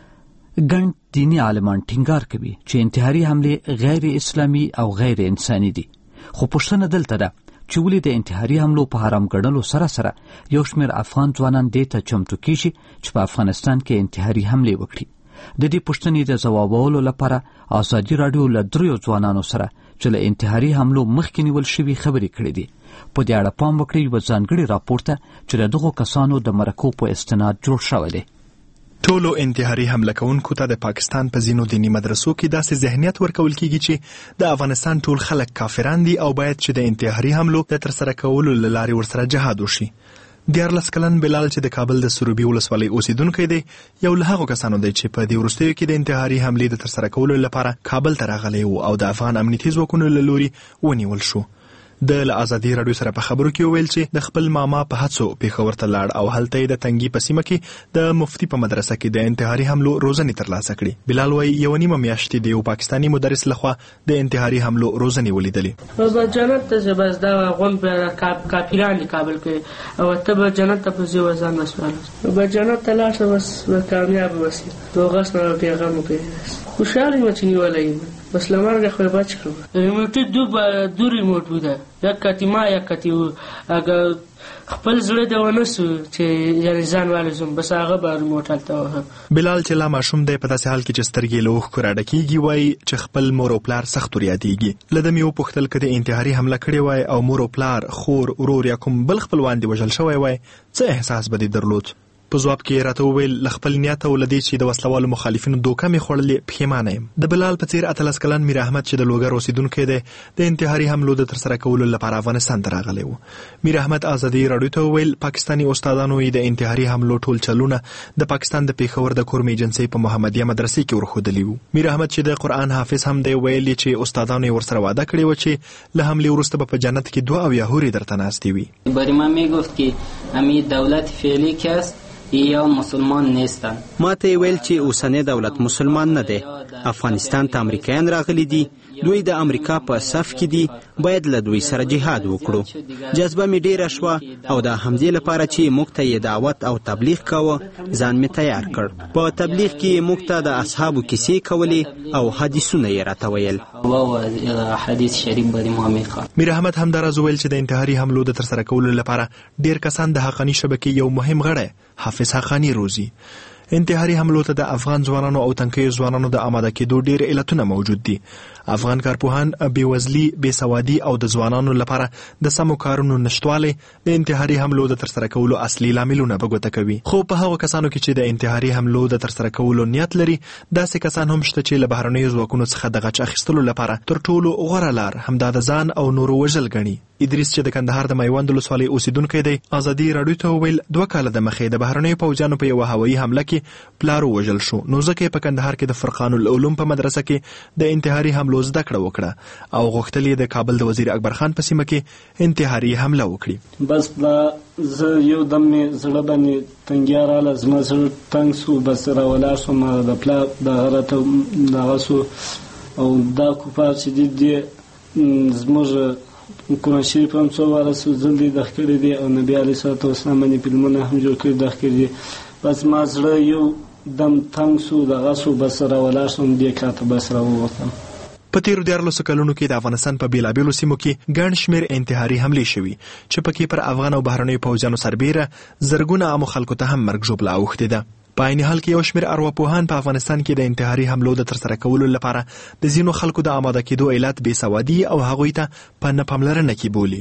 ګڼ دیني عالمان ټینګار کوي چې انتحاري حملې غیر اسلامي او غیر انساني دي، خو پوښتنه دلته ده چې ولې د انتحاري حملو په حرام ګڼلو سره یو شمېر افغان ځوانان دې ته چمتو کیږي چې په افغانستان کې انتحاري حملې وکړي. د دې پوښتنې د ځوابولو لپاره ازادي راډیو له 3 ځوانانو سره چې له انتحاري حملو مخکې نیول شوي خبرې کړې دي. په دې اړه پام وکړئ یوه ځانګړې راپور ته چې د دغو کسانو د مرکو په استناد جوړ شوی دی. ټولو انتحاري حمله کوونکو ته د پاکستان په ځینو دینی مدرسو کې داسې ذهنیت ورکول کیږي چې د افغانستان ټول خلک کافران دي او باید چې د انتحاري حملو د ترسره کولو له لارې ورسره جهاد وشي. 14 کلن بلال چې د کابل د سروبي ولسوالۍ اوسیدونکی دی، یو له هغو کسانو دی چې په دې وروستیو کې د انتحاري حملې د ترسره کولو لپاره کابل ته راغلی و او د افغان امنیتي ځواکونو له لوري ونیول شو. د ازادي راډیو سره په خبرو کې ویل چې د خپل ماما په هڅو پیښور ته لاړ او هلته د تنګي په سیمه کې د مفتي په مدرسه کې د انتحاري حملو روزنې ترلاسه کړې. بلال وايي یو نیمه میاشت د یو پاکستاني مدرس لخوا د انتحاري حملو روزنې ولیدلې. په جنت ته زبز دا غون په کافران کابل کې او ته په جنت ته په ځو ځان مسوال په جنت ته لاړ بس کامیاب وسی دوغس نه پیغام کوي خوشاله مچنی ولای بس لمرګه خو بچ کړو ریموټ دو ریموټ ودا یک کتی ما یک کتی اگر خپل زړه د ونسو چې یعنی ځان والزم بس هغه به ریموټ الته. بلال چې لا ماشوم دی په داسې حال کې چې سترګې له اوښکو راډکېږي وایي چې خپل مور او پلار سخت وريادېږي. له ده مې وپوښتل که د انتحاري حمله کړې وای او مور او پلار خور ورور یا کوم بل خپلوان دې وژل شوی وای څه احساس به دې درلود؟ په ځواب کې راته وویل له خپل نیت او له دې چې د وسلوالو مخالفینو دوکه مې خوړلې پښیمانه یم. د بلال په څېر 18 کلن میر احمد چې د لوګر اوسیدونکی دی د انتحاري حملو د ترسره کولو لپاره افغانستان ته راغلی و. میر احمد ازادي راډیو ته وویل پاکستاني استادانو یې د انتحاري حملو ټول چلونه د پاکستان د پیښور د کورمې ایجنسۍ په محمدیه مدرسې کې ورښودلي وو. میر احمد چې د قرآن حافظ هم دی ویلي چې استادانو یې ورسره وعده کړې وه چې له حملې وروسته به په جنت کې 2 حورې درته ناستې وي. برای من میگفت که همین دولت فعلی که است یا مسلمان نیستن. ما ته ویل چې اوسنی دولت مسلمان نه دی. افغانستان ته امریکایان راغلي دي، دوی د امریکا په صف کې دي، باید له دوی سره جهاد وکړو. جذبه مې ډیره شوه او د همدې لپاره چې موږ ته یې دعوت او تبلیغ کاوه ځان مې تیار کړ. په تبلیغ کې موږ ته د اصحابو کیسې کولې او حدیثونه یې راته ویل. حدیث شریف باندې ما میخوام. میر احمد هم دا راز ویل چې د انتحاري حملو د ترسره کولو لپاره ډیر کسان د حقانی شبکې یو مهم غړی حافظ حقانی روزي. انتحاري حملو ته د افغان ځوانانو او تنکیو ځوانانو د آماده کېدو ډېر علتونه موجود دي. افغان کارپوهان بېوزلي، بېسوادي او د ځوانانو لپاره د سمو کارونو نشتوالی د انتحاري حملو د ترسره کولو اصلي لاملونه په ګوته کوي. خو په هغو کسانو کې چې د انتحاري حملو د ترسره کولو نیت لري داسې کسان هم شته چې له بهرنیو ځواکونو څخه د غچ اخیستلو لپاره تر ټولو غوره لار همدا د ځان او نورو وژل ګڼي. ادریس چې د کندهار د میوند ولسوالۍ اوسیدونکی دی ازادي راډیو ته وویل 2 کاله د مخې د بهرنیو پوځیانو په یوه هوایي حمله کې پلار ووژل شو، نو ځکه یې په کندهار کې د فرقان العلوم په مدرسه کې د انتحاري حملو زده کړه وکړه او غوښتل یې د کابل د وزیر اکبر خان په سیمه کې انتحاري حمله وکړي. بس دا زه یو دم مې زړه باندې تنګیا راله، زما زړه تنګ سو، بس راولاړ شوم د پلار دغه راته دغه سو او دا کفار چې دي زموږ قرآن شریف هم څو واره څو ځل دي دغه کړي دي او نبي علیه الصلوة والسلام باندې فلمونه هم جوړ کړي دغه کړي دي. بس ما زړه یو دم تنګ سو دغه سو، بس راولاړ شوم دې کاته بس راووتم. په تیرو 14 کلونو کې د افغانستان په بیلابیلو سیمو کې ګڼ شمېر انتحاري حملې شوي چې پکې پر افغان او بهرنیو پوځیانو سربیره زرګونه عامو خلکو ته هم مرګ ژوبله اوښتې ده. په عین حال کې یو شمېر ارواپوهان په افغانستان کې د انتحاري حملو د ترسره کولو لپاره د ځینو خلکو د آماده کېدو علت بېسوادي او هغوی ته په نه پاملرنه کې بولي.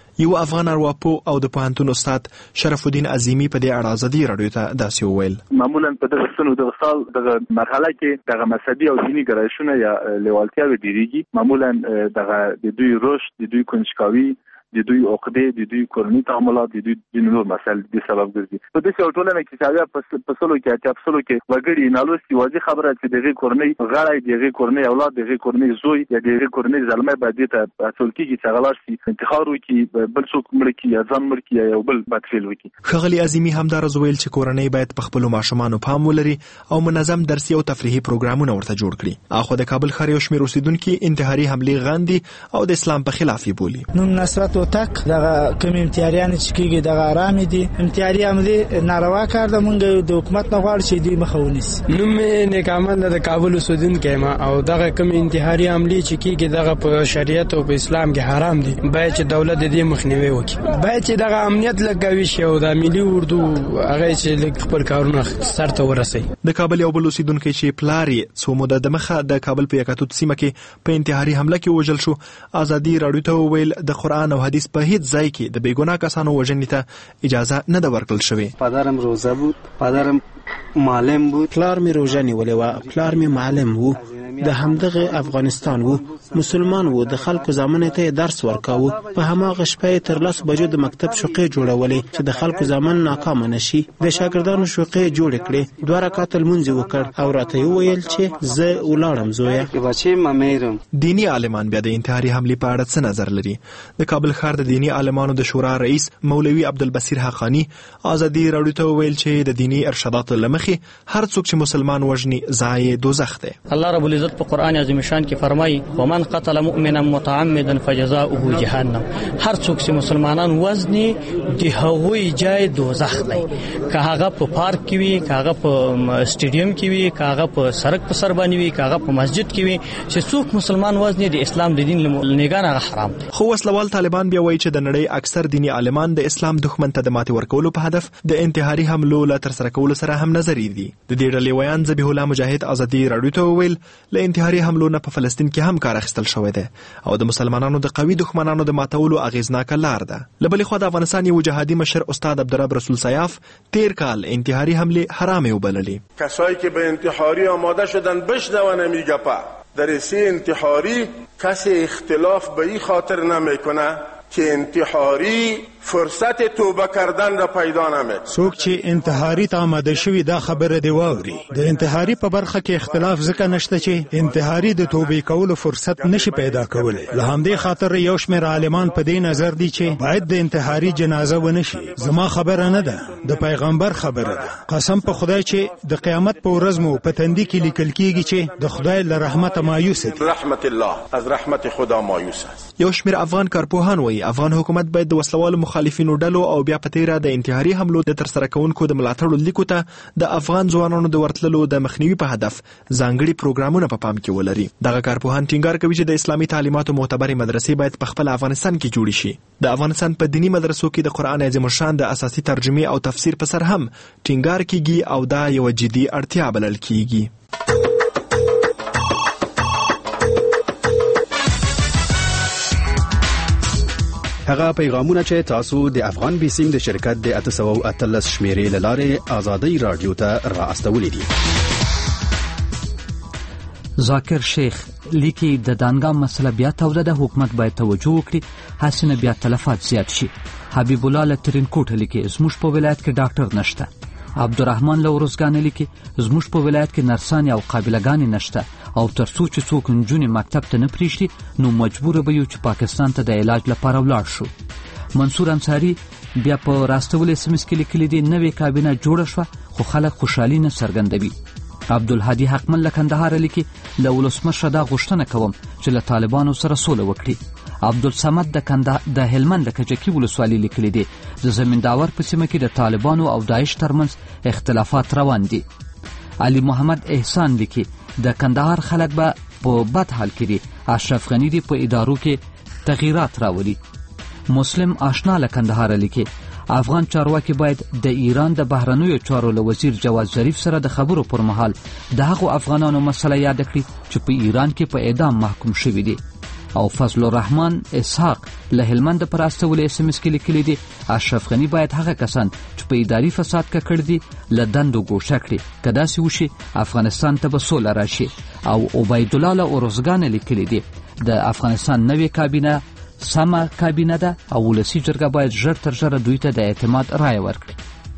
یو افغان ارواپوه او د پوهنتون استاد شرف الدین عظیمی په دې اړه ازادي رادیو ته داسې وویل. معمولا په دغه سنو د سال دغه مرحله کې دغه مذهبي او دینی ګرایشونه یا لیوالتیاوې ډیریږي. معمولا دغه د دوی رشد، د دوی کنجکاوي، د دوی عقدې، د دوی کورني تعاملات، د دوی نور مسایل د سبب ګرځي. په دې یو ټولنه کې چې په سلو کې اپسلو کې وګړي نالوستي واضح خبره چې دغه کورنۍ غړی، دغه کورنۍ اولاد، دغه کورنۍ زوی یا دغه کورنۍ زلمه باندې ته اصل کې چې غلاش شي انتخاب وکړي، بل څوک مړ کی یا ځان مړ کی یا یو بل بدفعل وکړي. ښاغلي عظیمی همدار ویل چې کورنۍ باید په خپل ماشومانو پام ولري او منظم درسي او تفریحي پروګرامونه ورته جوړ کړي. اخو د کابل ښار یو شمېر اوسیدونکو انتحاري حملې غاندي او د اسلام په خلاف بولي. نوم نصرت وتک دغه کوم امتیاریان چې کېږي دغه آرام دي. امتیاري عملي ناروا کار د مونږ د حکومت نه غواړي چې دوی مخه ونیسي. نوم نیک احمد د کابل اوسیدونکی ما او دغه کوم انتحاري عملي چې کېږي دغه په شریعت او په اسلام کې حرام دي. باید چې دولت دې مخنیوي وکړي. باید چې دغه امنیت لګوي شي او د ملي اردو هغه چې خپل کارونه سرته ورسي. د کابل یو بل اوسیدونکی چې پلاری څو موده د مخه د کابل په یکاتوت سیمه کې په انتحاري حمله کې وژل شو، ازادي رادیو ته ویل د قرآن او حدیث په هیڅ ځای کې د بیګناه کسانو وژنې ته اجازه نه ده ورکړل شوې. پدرم روزه بود، پدرم معلم بود، پلار می روزه نیولې و، پلار می معلم و، د همدغه افغانستان وو، مسلمان وو، د خلکو زامن ته درس ورکاوه. په هماغه شپه تر 10 بجو د مکتب شوقې جوړولې چې د خلکو زامن ناکام نشي. د شاګردانو شوقې جوړ کړې، 2 رکعات لمونځ وکړ او راته ویل چې زه ولاړم زویا چې بچي مېرم. دینی عالمان بیا د انتحاري حملې په اړه څه نظر لري؟ د کابل ښار د دینی عالمانو د شورا رئیس مولوي عبدالبصیر حقانی ازادي رادیو ته ویل چې د دینی ارشاداتو لمخې هر څوک چې مسلمان وژني ځای دوزخ دی. الله رب العزت په قرآن عظیم شان کې فرمایي ومن قتل مؤمنا متعمدا فجزاؤه جهنم. هر څوک چې مسلمانان وژني د هغوی جای دوزخ دی. که هغه په پارک کې وي، که هغه په سټیډیم کې وي، که هغه په سړک په سر باندې وي، که هغه په مسجد کې وي، چې څوک مسلمان وژني د اسلام د دین لنګان هغه حرام دی. خو وسلوال طالبان بیا وایي چې د نړۍ اکثر دینی عالمان د اسلام دښمن ته د ماتې ورکولو په هدف د انتحاري حملو لا تر سره کولو سره هم نظری دي. د دې ډلې ویان ذبیح الله مجاهد ازادي رادیو ته ویل له انتحاري حملو نه په فلسطین کې هم کار اخیستل شوی دی او د مسلمانانو د قوي دښمنانو د ماتولو اغیزناک لار ده. له بلې خوا د افغانستان یو جهادي مشر استاد عبدالرب رسول سیاف 13 کال انتحاري حمله حرام وبللې. کسایی که به انتحاری آماده شدن بشنون میگپه در سی انتحاری کسی اختلاف به این خاطر نمیکنه که انتحاری فرصت توبه کردن را پیدا نمیکنه. څوک چې انتحاری ته آماده شوی دا خبره دی واوري. د انتحاری په برخه کې اختلاف ځکه نشته چې انتحاری د توبې کولو فرصت نشي پیدا کولی. له همدې خاطر یو شمېر عالمان په دې نظر دي چې باید د انتحاری جنازه ونشي. زما خبره نه ده، د پیغمبر خبره ده. قسم په خدای چې د قیامت په ورځ مو په تندي کې لیکل کیږي چې د خدای له رحمت مایوس دي. رحمت الله از رحمت خدا مایوس است. یو شمېر افغان کارپوهان وایي افغان حکومت باید د وسلوالو مخالفینو ډلو او بیا په تیره د انتحاري حملو د ترسره کوونکو د ملاتړو لیکو ته د افغان ځوانانو د ورتللو د مخنیوي په هدف ځانګړي پروګرامونه په پام کې ولري. دغه کارپوهان ټینګار کوي چې د اسلامي تعلیماتو معتبرې مدرسې باید په خپل افغانستان کې جوړې شي. د افغانستان په دینی مدرسو کې د قرآن عظیم الشان د اساسي ترجمې او تفسیر په سر هم ټینګار کیږي او دا یو جدي اړتیا بلل کیږي. هغه پیغامونه چې تاسو د افغان بیسیم د شرکت د 813 شمیرې لاره ازادي رادیو ته را استولې دي. ذاکر شیخ لیکي د دانګام مسله بیا توده ده، حکومت باید توجه وکړي حسنه بیا تلفات زیات شي. حبیب الله لترین کوټه لیکي زموږ په ولایت کې ډاکټر نشته. عبدالرحمن لورزګان لیکي زموږ په ولایت کې نرسان او قابلګان نشته او ترڅو چې څوک نجونې مکتب ته نه پریږدي نو مجبور به یو چې پاکستان ته د علاج لپاره ولاړ شو. منصور انصاری بیا په راستول SMS کې لیکلي دي نوې کابینه جوړه شوه خو خلک خوشحالي نه څرګندوي. عبدالهادي حقمل له کندهار لیکي له ولسمشره دا غوښتنه کوم چې له طالبانو سره سوله وکړي. عبدالصمد د هلمند د کجکي ولسوالۍ لیکلي دي د زمینداور په سیمه کې د طالبانو او داعش ترمنځ اختلافات روان دي. علي محمد احسان لیکي د کندهار خلک به په بد حال کې دي، اشرف غنی دی په ادارو کې تغییرات راولي. مسلم آشنا له کندهار لیکي افغان چارواکي باید د ایران د بهرنیو چارو له وزیر جواد ظریف سره د خبرو پر مهال د هغو افغانانو مسله یاد کړي چې په ایران کې په اعدام محکوم شوي دي. او فضل الرحمن اسحاق له هلمند پر استول SMS کې لیکلي دي اشرف غنی باید هغه کسان چې په اداري فساد کې کړی دي له دندو ګوښه کړي کدا سی وشي افغانستان ته به سوله راشي او عبید الله اورزګان لیکلي دي د افغانستان نوې کابینه سمه کابینه ده او ولسی جرګه باید ژر تر ژره دوی ته د اعتماد رایه ورکړي.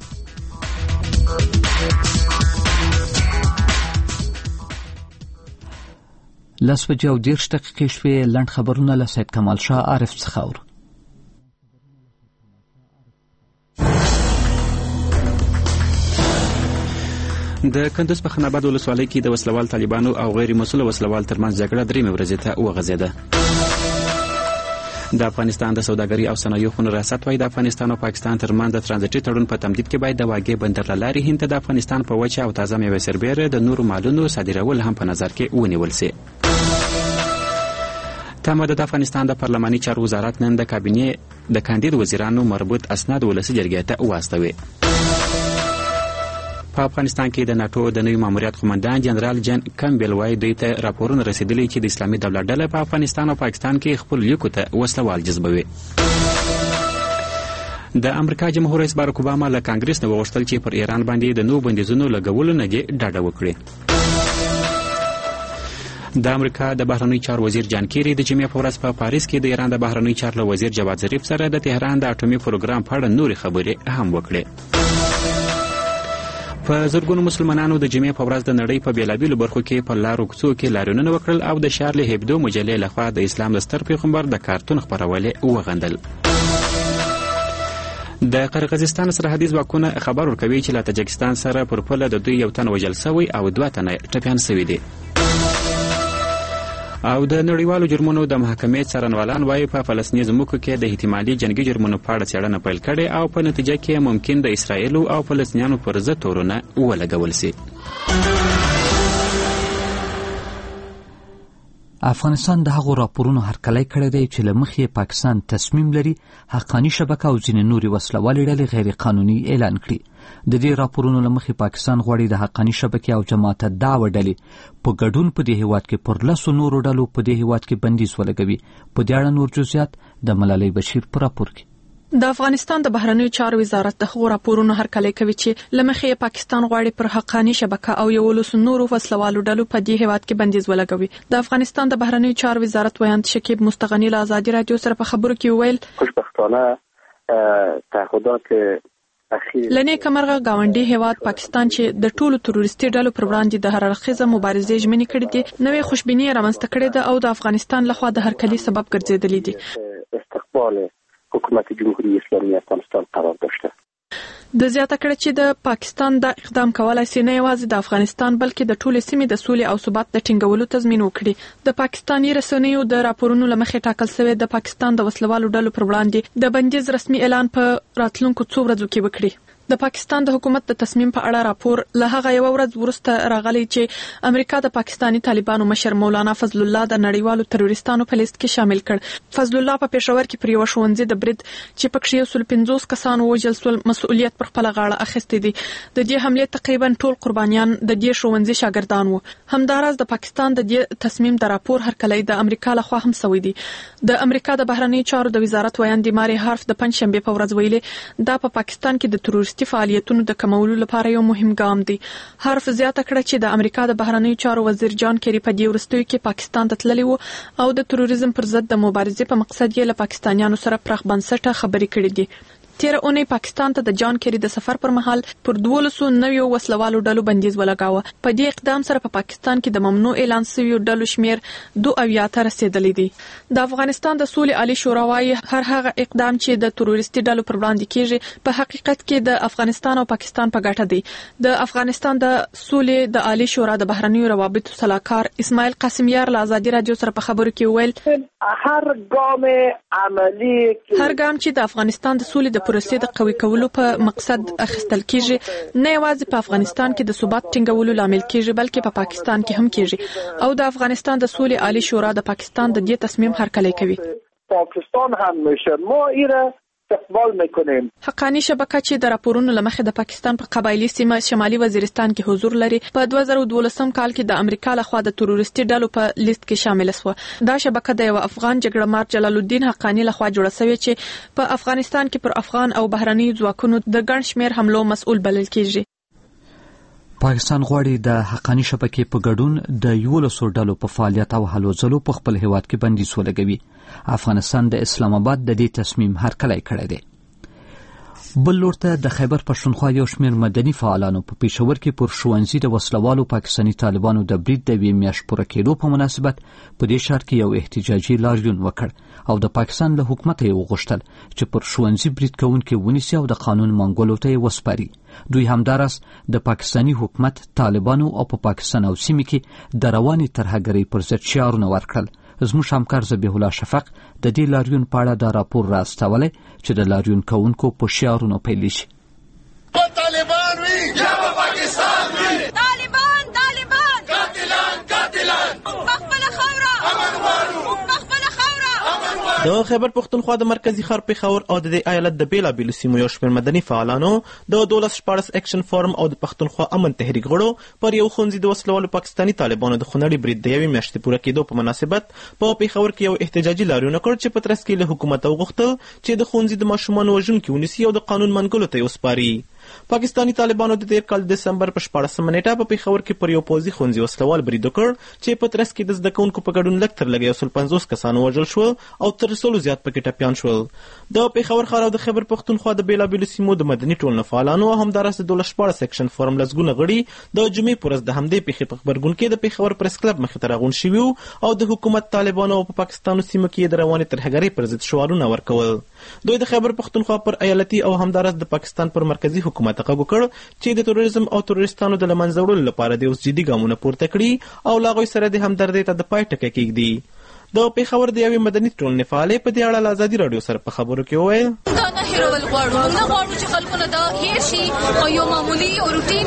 لس بجې او 10 دقیقې شوې. لنډ خبرونه له سید کمال شاه عارف څخه اورو. د کندوز په خناباد ولسوالۍ کې د وسلوال طالبانو او غیر مسؤل وسلوال ترمنځ جګړه 3 ورځې ته وغځېده. د افغانستان د سوداګرۍ او صنایعو خونو ریاست وايي د افغانستان او پاکستان ترمنځ د ترانزیټي تړون په تمدید کې باید د واګې بندر له لارې هند ته د افغانستان په وچه او تازه میوې سربېره د نورو مالونو صادرول هم په نظر کې ونیول شي. تمه د افغانستان د پارلماني چارو وزارت نن د کابینې د کاندید وزیرانو مربوط اسناد ولسي جرګې ته واستوي. په افغانستان کې د ناتو د نوي ماموریت قومندان جنرال جن کمبل وايي دوی ته راپورونه رسیدلي چې د اسلامي دولت ډله په افغانستان او پاکستان کې خپل لیکو ته وسلوال جذبوي. د امریکا جمهور رئیس بارک اوباما له کانګرس نه وغوښتل چې پر ایران باندې د نوو بندیزونو لګولو نه ډډه وکړي. د امریکا د بهرنیو چارو وزیر جان کیری د جمعې په ورځ په پاریس کې د ایران د بهرنیو چارو وزیر جواد ظریف سره د تهران د اټومي پروګرام په اړه نورې خبرې هم وکړې. په زرګونو مسلمانانو د جمعې په ورځ د نړۍ په بیلابیلو برخو کې په لارو کوڅو کې لاریونونه وکړل او د شارلي هبدو مجلې لخوا د اسلام د ستر پیغمبر د کارتون خپرول وغندل. د قرغیزستان سرحدي ځواکونه خبر ورکوي چې له تاجکستان سره پر پوله د دوی 1 تن وژل شوی او 2 تنه ټپیان شوي دي. او د نړیوالو جرمونو د محکمې څارنوالان وايي په فلسطیني ځمکو کې د احتمالي جنگي جرمونو په اړه څېړنه پیل کړې او په نتیجه کې ممکن د اسرایلو او فلسطینیانو پر ضد تورونه ولګول شي. افغانستان د هغو راپورونو هرکلی کړی دی چې له مخې پاکستان تصمیم لري حقاني شبکه او ځینې نورې وسلوالې ډلې غیر قانوني اعلان کړي. د دې راپورونو له مخې پاکستان غواړي د حقاني شبکې او جماعت دعوه ډلې په ګډون په دې هیواد کې پر 10 نورو ډلو په دې هیواد کې بندیز ولګوي. په دې اړه نور جزئیات د ملالۍ بشیر په راپور کې. د افغانستان د بهرنیو چارو وزارت د هغو راپورونو هرکلی کوي چې له مخې پاکستان غواړي پر حقاني شبکه او 11 نورو وسلوالو ډلو په دې هیواد کې بندیز ولګوي. د افغانستان د بهرنیو چارو وزارت ویاند شکیب مستغنی له آزادي رادیو سره په خبرو کې ویل خوشبختانه تعهدات لنې کمرغه گاونډي هیواد پاکستان چې د ټولو تروریستي ډلو پر وړاندې د هر اړخیزه مبارزې ژمنې کړې دي نوې خوشبیني رامنځته کړې ده او د افغانستان لخوا د هرکلي سبب ګرځېدلې دي. استقبال حکومت جمهوری اسلامی افغانستان قرار داشته. د زیاته کړه چې د پاکستان د اقدام کولای شي نه یوازې د افغانستان بلکې د ټولې سیمې د سولې او ثبات د ټینګولو تضمین وکړي. د پاکستاني رسنیو د راپورونو لمخې ټاکل شوی د پاکستان د وسلوالو ډلو پر وړاندې د بندیز رسمي اعلان په راتلونکو څو ورځو کې وکړي. د پاکستان د حکومت د تصمیم په اړه راپور له هغه یو ورځ وروسته راغلی چې امریکا د پاکستاني طالبانو مشر مولانا فضل الله د نړیوالو تروریستانو په لیست کې شامل کړ. فضل الله په پېښور کې پر یو ښوونځي د برید چې پکې 150 کسان وژل شول مسؤلیت پر خپل غاړه اخیستی دی. د دې حمله تقریبا ټول قربانیان د دې ښوونځي شاګردان وو. همداراز د پاکستان د دې تصمیم د راپور هرکلی د امریکا لخوا هم شوی دی. د امریکا د بهرنیو چارو د وزارت ویاند ماري هارف د پنځشنبه په ورځ ویلي دا په پاکستان کې د تروریستي فعالیتونو د کمولو لپاره یو مهم ګام دی. هارف زیاته کړه چې د امریکا د بهرنیو چارو وزیر جان کیری په دې وروستیو کې پاکستان ته تللی و او د تروریزم پر ضد د مبارزې په مقصد یې له پاکستانیانو سره پراخ بنسټه خبرې کړې دي. تیر اونۍ پاکستان ته د جان کیری د سفر پر مهال پر 12 نویو وسلوالو ډلو بندیز ولګاوه. په دې اقدام سره په پاکستان کې د ممنوع اعلان شویو ډلو شمیر 2 ته رسیدلی دی. د افغانستان د سولې عالی شورا وايي هر هغه اقدام چې د تروریستي ډلو پر وړاندې کیږي په حقیقت کې د افغانستان او پاکستان په ګټه دی. د افغانستان د سولې د عالی شورا د بهرنیو روابطو صلاحکار اسماعیل قاسمیار له آزادي رادیو سره په خبرو کې ویل هر ګام چې د افغانستان د سولې د پروسې د قوي کولو په مقصد اخیستل کیږي نه یوازې په افغانستان کې د ثبات ټینګولو لامل کیږي بلکې په پاکستان کې هم کیږي او د افغانستان د سولې عالی شورا د پاکستان د دې تصمیم هرکلی کوي. پاکستان هم میشه ما ایره استقبال میکنیم. حقانی شبکه چې د راپورونو لمخې د پاکستان په قبایلی سیمه شمالي وزیرستان کې حضور لري په 2012 کال کې د امریکا لخوا د تروریستي ډلو په لیست کې شامل شوه. دا شبکه د یو افغان جګړهمار جلال الدین حقانی لخوا جوړه شوې چې په افغانستان کې پر افغان او بهرني ځواکونو د ګڼ شمېر حملو مسؤل بلل کیږي. پاکستان غواړي د حقانی شبکې په ګډون د 11 ډلو په فعالیت او هلو ځلو په خپل هیواد کې بندیز ولګوي. افغانستان د اسلام آباد د دې تصمیم هرکلی کړی دی. بل لور ته د خیبر پښتونخوا یو شمېر مدني فعالانو په پېښور کې پر ښوونځي د وسلوالو پاکستاني طالبانو د برید د 2 میاشتې پوره کېدو په مناسبت په دې ښار کې یو احتجاجي لاریون وکړ او د پاکستان له حکومت یې وغوښتل چې پر ښوونځي برید کوونکي ونیسي او د قانون منګولو ته یې وسپاري. دوی همداراز د پاکستاني حکومت طالبانو او په پاکستان او سیمې کې د روانې ترهګرۍ پر ضد شعارونه ورکړل. زموږ همکار ذبیح الله شفق د دې لاریون په اړه دا راپور راستولی چې د لاریون کوونکو په شعارونو پیل شي. طالبان وي یا پاکستان وي، طالبان طالبان، قاتلان قاتلان، خپل خوره امن غواړو، خپل خوره امن غواړو. د خیبر پښتونخوا د مرکزی ښار پېښور او د دې ایالت د بیلابېلو سیمو یو شمېر مدني فعالانو د 1214 اکشن فورم او د پښتونخوا امن تحریک غړو پر یو ښوونځي د وسلوالو پاکستاني طالبانو د خونړي برید د 1 میاشتې پوره کېدو په مناسبت په پېښور کې یو احتجاجي لاریون وکړ چې په ترڅ کې له حکومت وغوښتل چې د ښوونځي د ماشومانو وژونکي ونیسي او د قانون منګولو ته یې وسپاري. پاکستاني طالبانو د تیر کال د دسمبر په 14 نیټه په پېښور کې پر یو پوځي ښوونځي وسلوال برید وکړ چې په ترڅ کې د زده کوونکو په ګډون لږ تر لږه 150 کسانو وژل شول او تر 100 زیات پکې ټپیان شول. د پېښور ښار او د خیبر پښتونخوا د بیلابېلو سیمو د مدني ټولنو فعالانو او همداراز د 1214 اکشن فورم لسګونه غړي د جمعې په ورځ د همدې پېښې په خبرګون کې د پېښور پریس کلب مخې ته راغونډ شوي او د حکومت طالبانو په پاکستانو سیمو کې د روانې ترهګرۍ پر ضد شعارونه ورکول. دوی د خیبر پښتونخوا پر ایالتي او همداراز د پاکستان پر مرکزی حکومت غږ وکړ چې د تروریزم او تروریستانو د له منځه وړلو لپاره د اوس جدي ګامونه پورته کړي او له هغوی سره د همدردۍ ته د پای ټکی کېږدي. د پېښور د یوې مدني ټولنې فعالې په دې اړه له ازادي راډیو سره په خبرو کې وویل: دا نه هېرول غواړو، موږ نه غواړو چې خلکو نه دا هېر شي او یو معمولي او روټین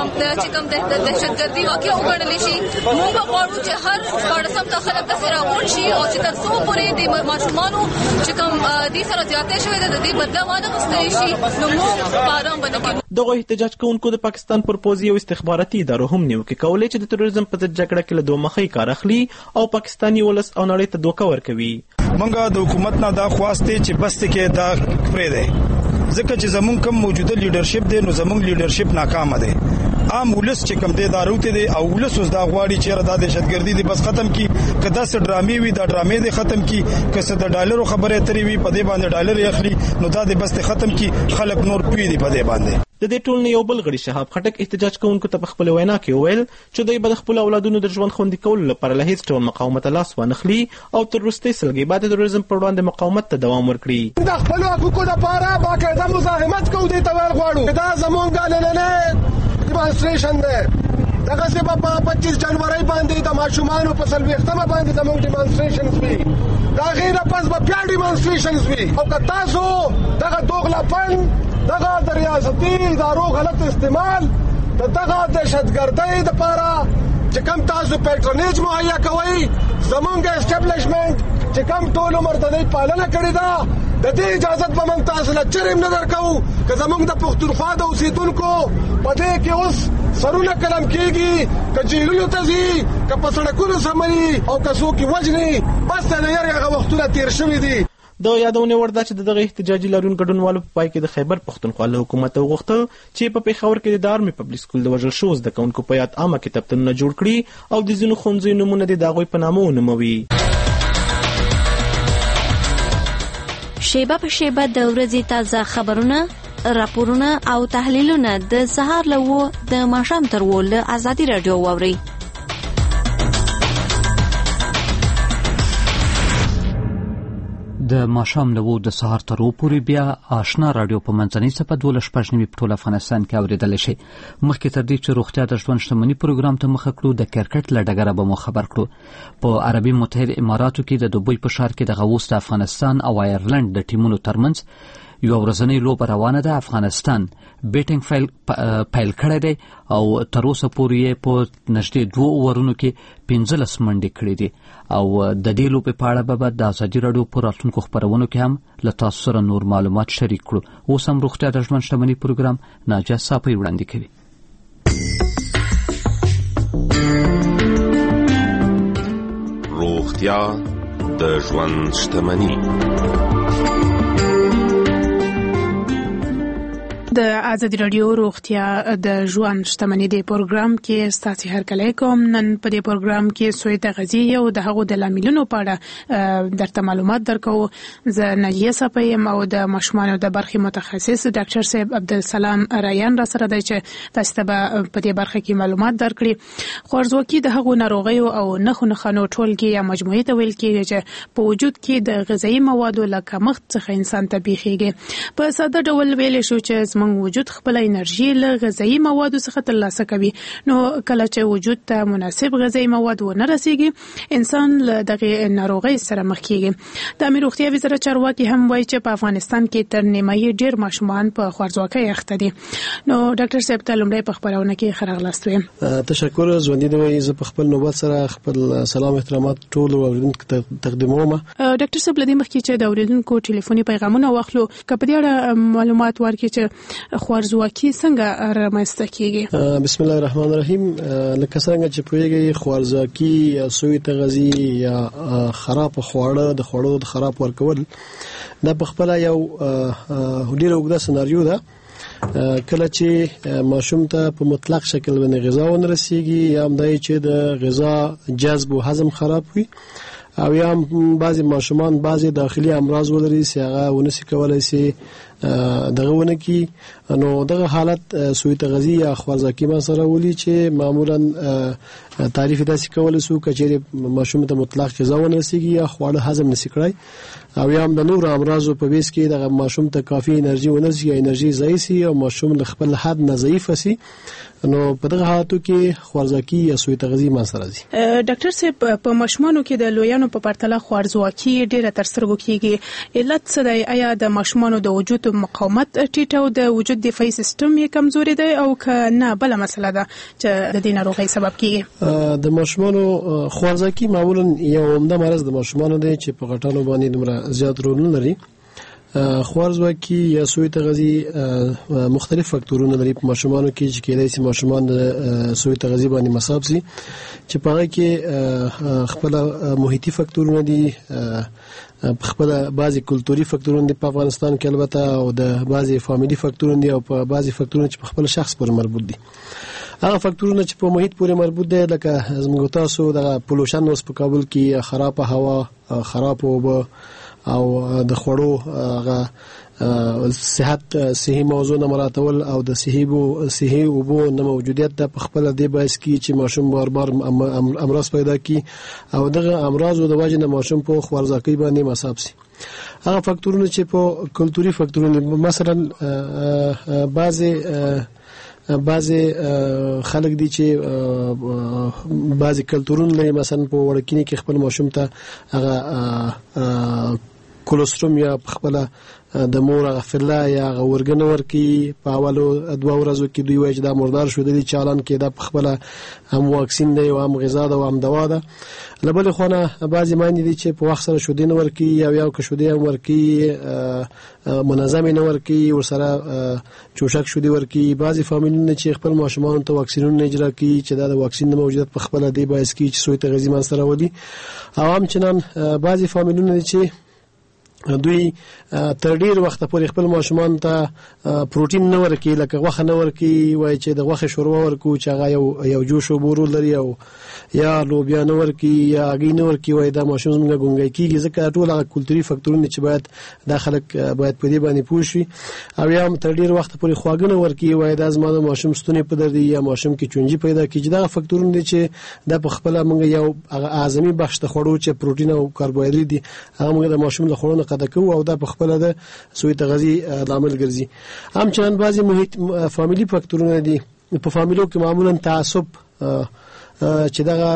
چې کوم د دهشتګردي واقع وګڼلی شي. موږ غواړو چې هر 14 ته خلک داسې راغونډ شي او چې تر څو پورې د ماشومانو چې کوم دې سره زیاتې شوې ده د دې بدله وانه اخیستلی شي نو موږ په ارام به نه کېږو. دغو احتجاج کوونکو د پاکستان پر پوځي او استخباراتي ادارو هم نیوکې کولې چې د تروریزم په ضد جګړه کې له دوه مخۍ کار اخلي او پاکستاني ولس او نړۍ ته دوکه ورکوي. منګه د حکومت نه دا خواستې چې بس کې دا پرې ده ځکه چې زمونږ کم موجوده لیډرشپ دی نو زمونږ لیډرشپ ناکامه ده. عام ولس چې کم دی داروته دی او ولس اوس دا غواړي چې را د دهشتګردي دی بس ختم کی کدا څه ډرامې وي دا ډرامې دی ختم کی کسه د ډالرو خبره تری وي په دې باندې ډالر اخلي نو دا دی بس ختم کی خلک نور پوي دی په دې باندې. د دې ټولنې یو بل غړي شهاب خټک احتجاج کوونکو ته په خپل وینا کې وویل چې دوی به د خپل اولادونو د ژوند خوندي کولو لپاره له هیڅ ډول مقاومت لاس وانخلي او تر وروستۍ سلګۍ بعد د تروریزم پر وړاندې مقاومت ته دوام ورکړي. د خپل حقوقو لپاره باقاعده مزاحمت کوو دې ته غواړو. دا زمونږ نننۍ ډیمانسټریشن دی دغه څه په 25 جنوري باندې د ماشومانو په 40مه باندې زمونږ ډیمانسټریشنز وي دا غیر پس به بیا ډیمانسټریشنز وي او که تاسو دغه دوغلاپن دغه د ریاستي ادارو غلط استعمال دغه دهشتګردۍ دپاره چې کوم تاسو پیټرنیج مهیا کوئ زمونږ اسټابلیشمنټ چې کوم ټول عمر د دې پالنه کړې ده د دې اجازت به موږ تاسو له چرېم نه درکوو که زمونږ د پښتونخوا د اوسېدونکو په دې کې اوس سرونه قلم کېږي که جیلونو ته ځي که په سړکونو سمري او که څوک یې وژني بس د یارې هغه وختونه تېر شوي دي. د یادونې وړ ده چې دغه احتجاجي لاریون ګډونوالو په پای کې د خیبر پښتونخوا له حکومت وغوښتل چې په پېښور کې د آرمي پبلیک سکول د وژل شوو زده کوونکو په یاد عامه کتابتونونه جوړ کړي او د ځینو ښوونځیو نومونه د هغوی په نامه ونوموي. شیبه په شیبه د ورځې تازه خبرونه، راپورونه او تحلیلونه د سهار له 9 د ماښام تر 10 له ازادي راډیو واورئ. د ماښام له 9 د سهار تر 10 پورې بیا آشنا راډیو په منځنۍ څپه 12 په ټول افغانستان کې اورېدلی شي. مخکې تر دې چې روغتیا د ژوند شتمني پروګرام ته مخه کړو د کرکټ له ډګره به مو خبر کړو. په عربي متحده اماراتو کې د دوبۍ په ښار کې د غوث د افغانستان او آیرلند د ټیمونو ترمنځ یو ورځنۍ لوبه روانه ده. افغانستان بیټینګ فایل کړی دی او تر اوسه پورې په نږدې 2 اوورونو کې 15 منډې کړې دي او د دې لوبې په اړه به د ازادي راډیو په راتلونکو خپرونو کې هم له تاسو سره نور معلومات شریک کړو. اوس هم روغتیا د ژوند شتمني پروګرام ناجیه صافی وړاندې کوي. روغتیا د ژوند شتمني. د ازادي راډیو روغتیا د ژوند شتمني دی پروګرام کې ستاسو هرکلی کوم. نن په دې پروګرام کې سوی تغذیه او د هغو د لاملونو په اړه درته معلومات درکو. زه ناجیه صافی یم او د ماشومانو د برخې متخصص ډاکټر صاحب عبدالسلام رایان را سره دی چې تاسو ته په دې برخه کې معلومات درکړي. خوارځواکي د هغو ناروغیو او نښو ټولګي یا مجموعې ته ویل کېږي چې په وجود کې د غذایي موادو له کمښت څخه انسان ته پیښیږي. په ساده ډول ویل شو چې زموږ وجود خپل انرژي له غذایي موادو څخه ترلاسه کوي. نو کله چې وجود ته مناسب غذایي مواد ونه رسیږي انسان له دغه ناروغۍ سره مخ کیږي. د امیر روغتیا وزارت چارواکي هم وایي چې په افغانستان کې تر نیمایي ډیر ماشومان په خوارځواکۍ اخته دي. نو ډاکټر صاحب ته لومړی په خبرونه کې ښه راغلاست وایم. تشکر. ژوندۍ دی وایي زه په خپل نوبت سره خپل سلام احترامات ټول اوریدونکو ته تقدیموم. ډاکټر صاحب لدې مخکې چې د اوریدونکو ټلیفوني پیغامونه واخلو که په دې اړه معلومات ورکړي چې خوارځواکي څنګه رامنځته کیږي. بسم الله الرحمن الرحیم. لکه څنګه چې پوهیږئ خوارځواکي یا سوء تغذیه یا خراب خواړه د خوړو د خراب ورکول دا په خپل یو ډیر اوږده سناریو ده. کله چې ماشوم ته په مطلق شکل باندې غذا ونه رسیږي یا هم دای چې د غذا جذب او هضم خراب وي او یا بعضی ماشومان بعضی داخلي امراض ولري چې هغه ونسي کولای شي دغه ونه کی. نو دغه حالت سوء تغذیه یا خوارځواکي ما سره ولي چې معمولا تعریف داسې کول سو کچېره ماشوم ته مطلق غذا ونه رسیږي یا خواړه هضم نشي کړای او یا هم د نور امراض په بیس کې دغه ماشوم ته کافي انرژي ونه رسیږي، انرژي ضعیف شي او ماشوم له خپل حد نه ضعیف شي. نو په دغه حالاتو کې خوارځواکي یا سوء تغذیه ما سره دي. ډاکټر صاحب په ماشومانو کې د لویانو په پرتله خوارځواکي ډیره تر سترګو کیږي. علت څه دی؟ آیا د ماشومانو د وجود مقاومت ټیټ او د وجود دفاعي سیستم یې کمزوري دی او که نه بل مسله ده چې د دې ناروغۍ سبب کیږي؟ د ماشومانو خوارځواکي معمولا یو عمده مرض د ماشومانو دی چې په غټانو باندې دومره زیات رول نه لري. خوارځواکي یا سوء تغذیه مختلف فاکتورونه لري په ماشومانو کې چې کېدای شي ماشومان د سوء تغذیه باندې مصاب شي چې په هغه کې خپل محیطي فاکتورونه دي، خپل بعضي کلتوري فاکتورونه دي په افغانستان کې البته او د بعضي فاميلي فاکتورونه دي او په بعضي فاکتورونه چې په خپل شخص پورې مربوط دي. هغه فاکتورونه چې په محیط پورې مربوط دي لکه زموږ تاسو د پولوشن اوس په کابل کې خراب هوا، خراب اوبه او د خوړو هغه صحي موضوع نه مراتول او د صحي اوبو نه موجودیت د خپل دی باعث کی چې ماشوم بار امراض پیدا کی او دغه امراض د وجه نه ماشوم په خوارځواکۍ باندې مصاب شي. هغه فاکتورونه چې په کلتوري فاکتورونه مثلا بعضی خلک دي چې بعضی کلتورونه لري، مثلا په وړکینه کې خپل ماشوم ته هغه کولوستروم یا خپل د مور غفله یا ورګن ورکی په اولو 2 ورځو کې دوی وایي چې دا مردار شو د چالان کې دا خپل هم واکسین دی او هم غذا ده او هم دوا ده. لبل خونه بعضی معنی دي چې په وخت سره شو دین ورکی یا که شو دی ورکی منظم نه ورکی ورسره چوشک شو دی ورکی. بعضی فامیلونه چې خپل ماشومان ته واکسینونه اجرا کوي چې دا د واکسین موجودیت په خپل دی باعث کی چې سوء تغذیه من سره ودی. عوام چنان بعضی فامیلونه چې دوی تر ډیر وخت پورې خپل ماشومان ته پروتین نه ورکي، لکه غوښه نه ورکي، وای چې د غوښه شوروا ورکو چې هغه یو جوش او بورو لري او یا لوبیا نه ورکي یا هغه نه ورکي، وای دا ماشوم څنګه ګونګی کیږي. ځکه ټول هغه کلتوري فاکتورونه چې باید د خلک باید په دې باندې پوه شي. او یا تر ډیر وخت پورې خواږه نه ورکي، وای دا زما د ماشوم ستونی په دردي یا ماشوم کې چونجي پیدا کیږي. دا فاکتورونه دي چې د په خپل موږ یو اعظمي بخش ته خوړو چې پروتین او کاربوهایډریټ دي، هغه موږ د ماشوم له خوړو نه قطع کوو او دا په خپل د سوء تغذیه عامل ګرځي. همچنان بعضی محیط فاميلي فاکتورونه دي. په فامیلو کې معمولا تعصب چې دغه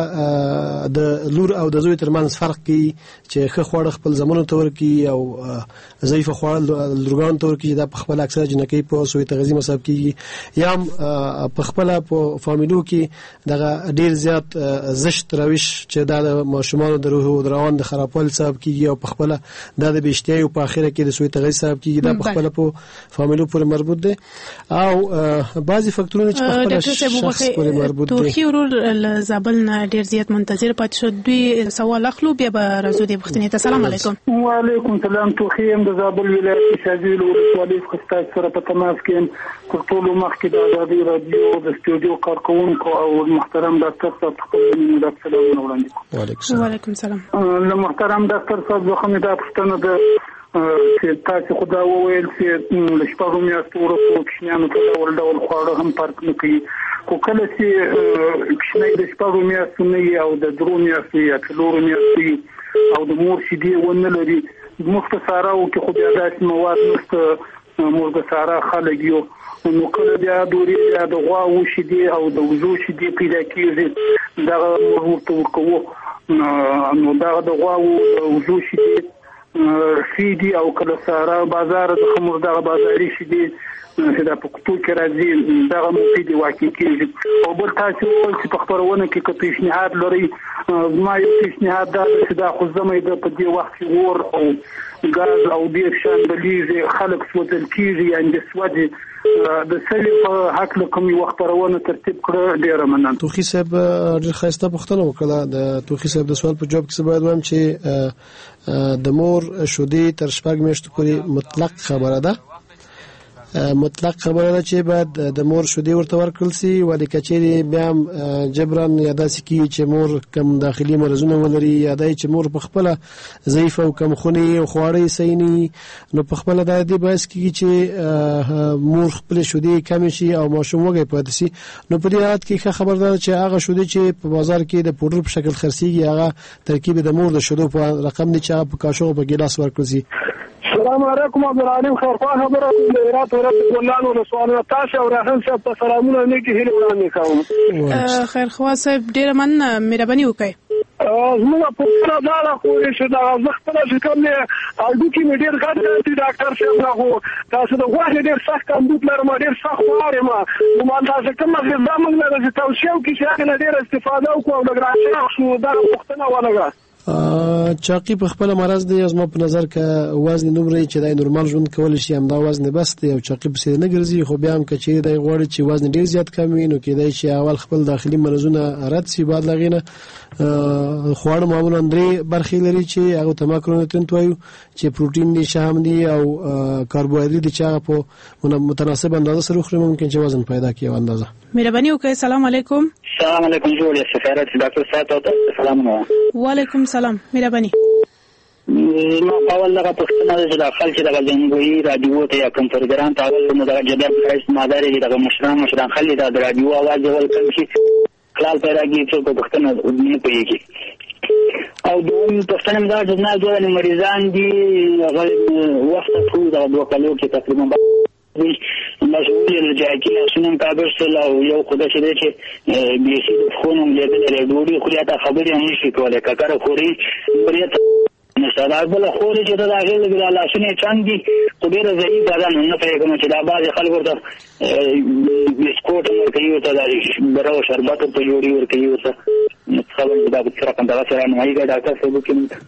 د لور او د زوی ترمنځ فرق کوي چې ښه خواړه خپل زمونو ته ورکړي او ضعیف خواړه لورګانو ته ورکړي. دا په خپل اکثره جنکۍ په سوی تغذیه مصرف کیږي یا په خپل په فامیلو کې دغه ډیر زیات زشت روش چې د ماشومانو د روح او روان د خرابوالي سبب کیږي او په خپل د بهشتي او په اخره کې د سوی تغذیه سبب کیږي. دا په خپل په فامیلو پورې مربوط دي او بعضي فاکتورونه چې په خپل شخص پورې مربوط دي. توخي ورور زابل نه ډیر زیات منتظر پات شو. دوی سوال اخلو بیا به راځو د بختنی ته. السلام علیکم. وعلیکم السلام. توخي هم د زابل ولایت شاجویل ولسوالۍ خستا سره په تماس کې تر ټولو مخکې د آزادي رادیو د استودیو کارکونکو او محترم ډاکټر صاحب خپل مینه سلام وړاندې کوم. وعلیکم السلام. له محترم ډاکټر صاحب زه هم دا پوښتنه ده چې تاسو خو دا وویل چې له شپږو میاشتو وروسته کوچنیانو ته ډول خواړه هم فرق نه کوي، خو کله چې کوچنی د شپږو میاشتو نه وي او د درو میاشتو یا څلورو میاشتو او د مور شیدې ونه لري، زموږ په ساراو کې خو بیا داسې مواد نشته، موږ د سارا خلک یو، نو کله بیا دورې یا د غواوو شیدې او د وزو شیدې پیدا کېږي، دغه موږ ورته ورکوو. نو دغه د غواوو د وزو شیدې فیدی او کله سارا بازار د خمر دغه بازاري شیدې چې د پکتو کې راځي دغه مفیدی واقع کېږي. او بل تاسو چې په خبرونه کې کوم پیشنهاد لري، ما یو پیشنهاد دا چې دا خو زموږ د په دې وخت کې ور او غاز او ډیر شان بلیزه خلک سوځل کېږي، یعنی د سوځي د سلی په حق له کومي وخت پرونه ترتیب کړو. ډیر مننه. توخي صاحب ډیر خسته پوښتنه وکړه. د توخي صاحب د سوال په جواب کې باید وایم چې د مور شودې تر شپږ میاشتو پورې مطلق خبره ده، مطلق خبره ده چې بعد د مور شودې ورته ورکړل سي، ولې کچېری بیا جبران یا داسې کی چې مور کم داخلي مرزونه ولري یا دای چې مور په خپل ضعیف او کم خوني او خواړې سینی، نو په خپل د دې باعث کیږي چې مور خپل شودې کم شي او ماشوم وګي پاتې سي. نو په دې حالت کې خبردار چې هغه شودې چې په بازار کې د پودر په شکل خرڅيږي هغه ترکیب د مور د شودو په رقم دي چې په کاشو په ګلاس ورکړل سي. السلام علیکم عبدالعلیم خیرخوا خبره د هرات ولایت ګلان ولسوالۍ تاسو او راهن صاحب ته سلامونه نه کې هیله وړاندې کوم. خیرخوا صاحب ډیر من مهرباني وکړئ. زموږ په پوره دا خو چې دا وخت نه کوم اډو کې مې ډیر غږ دی ډاکټر صاحب نو تاسو د غوښې ډیر سخت کمبود لرم، ډیر سخت واره ما نو تاسو کوم غذا موږ نه راځي توصیه وکړئ چې هغه ډیر استفاده وکړو او د ګرانه شو دا وختونه ولګا. چاقي په خپل مرز دی، از ما په نظر کې وزن نمرې چې د نورمال ژوند کول شي هم دا وزن بس دی او چاقي په سر نه ګرځي، خو بیا هم کچې د غوړ چې وزن ډیر زیات کم وي نو کېدای شي اول خپل داخلي مرزونه رد شي، بعد لغینه خواړه معمولا درې برخې لري چې هغه ته ماکرونیوټرینټ وایو چې پروتین دي، شحم دي او کاربوهایډریټ دي چې هغه په متناسب اندازه سره خوري ممکن چې وزن پیدا کړي اندازه. مهرباني وکړئ. السلام علیکم. السلام علیکم. جوړ سفارت ډاکټر صاحب ته سلام. وعلیکم السلام. مهرباني. ما اول دغه پښتنه چې د خلک دغه جنګوي رادیو ته یا کوم پروګرام ته اول نو دغه جدل پرایس مادر دغه مشران خلک د رادیو आवाज ول کوم شي خلال پیراږي چې په پښتنه نه پېږي او دوی پښتنه مزاج نه دوه مریضان دي هغه وخت ټول د دوه کلو کې تقریبا مسؤل الجاکي سنن کابر سره یو خدای چې بیسي خونم لیدل ډوډۍ خو یا خبرې هم نشي کولای ککر خوري مریض نشدار بل خوري چې دا غل د لاسونه چاندي خو ډیر ضعیف بدن نه پېږم چې دا باز خلک ورته بسکوټ ورکوي ته د برو شربت په جوړي ورکوي ورته خبر دا په رقم دا سره نه هیګا ډاکټر صاحب کې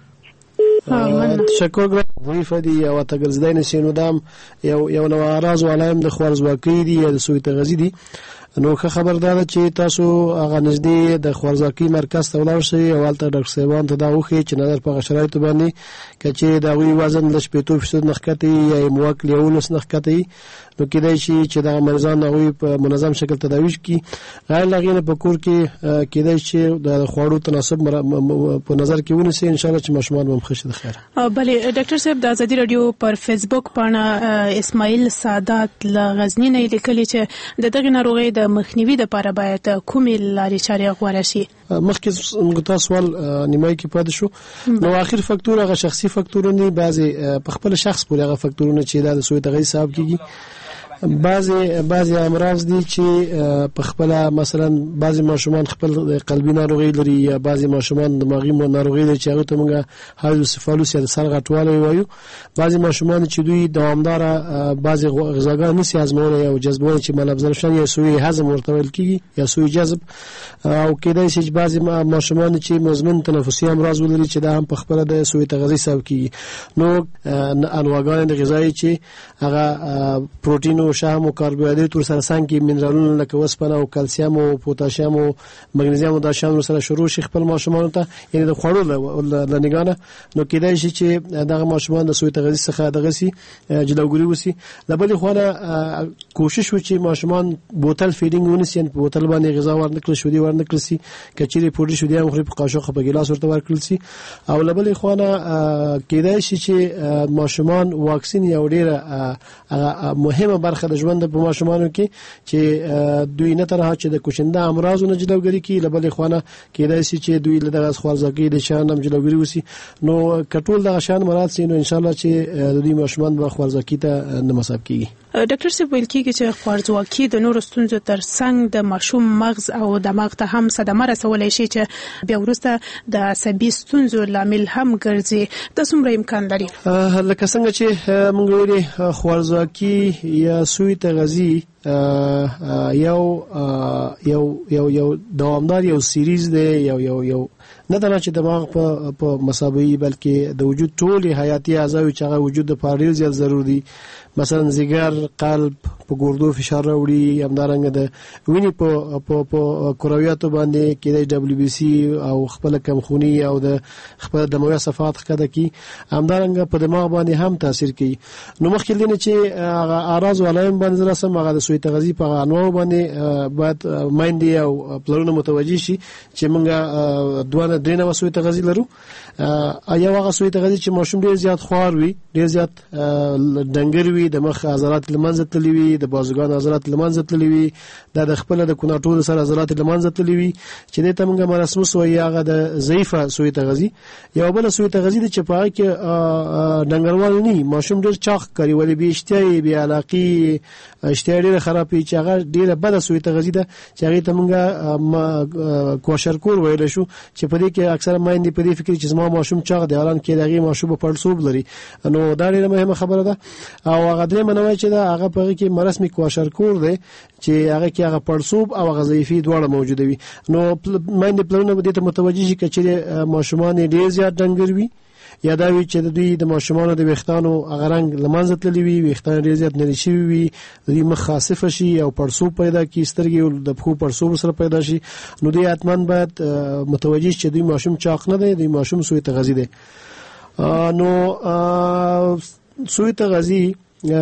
تشکر ضعیف دي او تګرزداین سینودام یو نو اراز ولایم د خوارزواکۍ دي یا د سوی تغذی دي. نو خبردار چې تاسو هغه نږدې د خوارزواکۍ مرکز ته ولاړ شئ او هلته ډاکټر صاحبان ته دا وخی چې نظر په شرایطو باندې کچې دا وی وزن د 80% نخکته یا موکل یو لس نخکته نو کېدای شي چې دا مریضان هغه په منظم شکل تداوی کی غیر لغینه په کور کې کېدای شي د خوړو تناسب په نظر کې ونیسي ان شاء الله چې ماشومان هم خوشاله خیر. بله ډاکټر صاحب د ازادي رادیو پر فیسبوک باندې اسماعیل سعادت لغزنی نه لیکلی چې د دغه ناروغي د مخنیوي لپاره باید کومې لارې چارې غوړه شي. مخکې موږ تاسو سوال نیمای کې پاتې شو نو اخر فاکتور هغه شخصي فاکتورونه بعضي په خپل شخص پورې هغه فاکتورونه چې د سوی تغذیه صاحب کیږي بعضی امراض دي چې په خپل مثلا بعضی ماشومان خپل قلبي ناروغي لري یا بعضی ماشومان دماغي ناروغي لري چې هغه ته موږ هایدروسیفالوس یا سر غټوالی وایو. بعضی ماشومان چې دوی دوامداره بعضی غذاګان نشي هضمولای او جذبولای چې ملابزرشن یا سوء هضم ورته ویل کیږي یا سوء جذب، او کېدای شي بعضی ماشومان چې مزمن تنفسي امراض ولري چې دا هم په خپل د سوء تغذیه سبب کیږي. نو انواګان غذایی چې هغه پروتین او شحم او کاربوهایډریټ سره څنګه منرالونه لکه وسپنه او کلسیم او پوتاشیم او مګنیزیم او دا شامل سره شروع شي خپل ماشومان ته یعنی د خوړو لنګانه. نو کېدای شي چې دغه ماشومان د سوء تغذیه څخه دغه سي جلوګری وسی. د بلې خو کوشش وکړي ماشومان بوتل فیډینګ ونیسي، په بوتل باندې غذا ورنکړي شو دی ورنکړي سي کچېری پوډر شو دی هم خوري په قاشق په ګلاس ورته ورکړي سي. او د بلې خو کېدای شي چې ماشومان واکسین یو ډیره مهمه برخه د ژوند په ماشومانو کې چې دوی نه تنها چې د کوچنده امراضونو جلوګری کوي، لبلې خوانه کېدای شي چې دوی له دغه خوارزګۍ د شان هم جلوګری وسی. نو کټول د شان مراد سي نو ان شاء الله چې د دوی ماشومان به خوارزګۍ ته نه مصاب کیږي. ډاکټر صاحب ویل کیږي چې خوارزواکي د نورو ستونزو ترڅنګ د ماشوم مغز او دماغ ته هم صدمه رسولای شي چې بیا وروسته د عصبي ستونزو لامل هم ګرځي. د څومره امکان لري؟ لکه څنګه چې موږ ویلي خوارزواکي یا سوء تغذیه یو دوامدار یو سیریز دی، یو نه دا چې دماغ په مساوي بلکې د وجود ټول حیاتي اعضاء چې هغه وجود د پاره زیات ضروري دي، مثلا ځګر، قلب، په ګردو فشار راوړي، همدارنګه د وینې په کرویاتو باندې کې د WBC او خپل کمخونی او د خپل دموي صفات ښکته کی، همدارنګه په دماغ باندې هم تاثیر کوي. نو مخکې لنه چې اعراض علایم باندې رسم هغه د سوء تغذیه په انواع باندې باید مایندې او پلرونه متوجي شي چې موږ دوه درې سوء تغذیه لرو. یو هغه سوء تغذیه چې ماشوم ډیر زیات خوار وي، ډیر زیات دنګر وي، د مخ عضلات لمنځه تللي وي، د بازوګان عضلات لمنځه تللي وي، د خپل د کوناټو سره عضلات لمنځه تللي وي چې د ته موږ مرسموس وي هغه د ضعیفه سوء تغذیه. یو بل سوء تغذیه چې په کې دنګروال نه ماشوم ډیر چاق کوي ولې به اشتهي به علاقي اشتهي ډیر خرابې چې هغه ډیره بده سوء تغذیه ده چې هغه ته موږ کوشرکور ویل شو چې په دې کې اکثره مایندې په دې فکر چې زما ماشوم چاق دی الان کې دغه ماشوم په پړسوب لري. نو دا ډیره مهمه خبره ده. او هغه درې منوي چې دا هغه په کې مرسمي کوشرکور دی چې هغه کې هغه پړسوب او غذایفي دواړه موجود وي. نو مایندې پلرونه به دې ته متوجي شي چې ماشومان ډیر زیات دنګر وي یا دا وی چې د دوی د ماشومانو د ویښتانو هغه رنګ لمنځه تللی وي، ویښتان ډیر زیات نری شوي وي، د دوی مخ خاصفه شي او پړسوب پیدا کی، سترګې او د پښو پړسوب سره پیدا شي. نو دوی حتماً باید متوجي شي چې دوی ماشوم چاق نه دی، دوی ماشوم سوء تغذیه دی. نو سوء تغذیه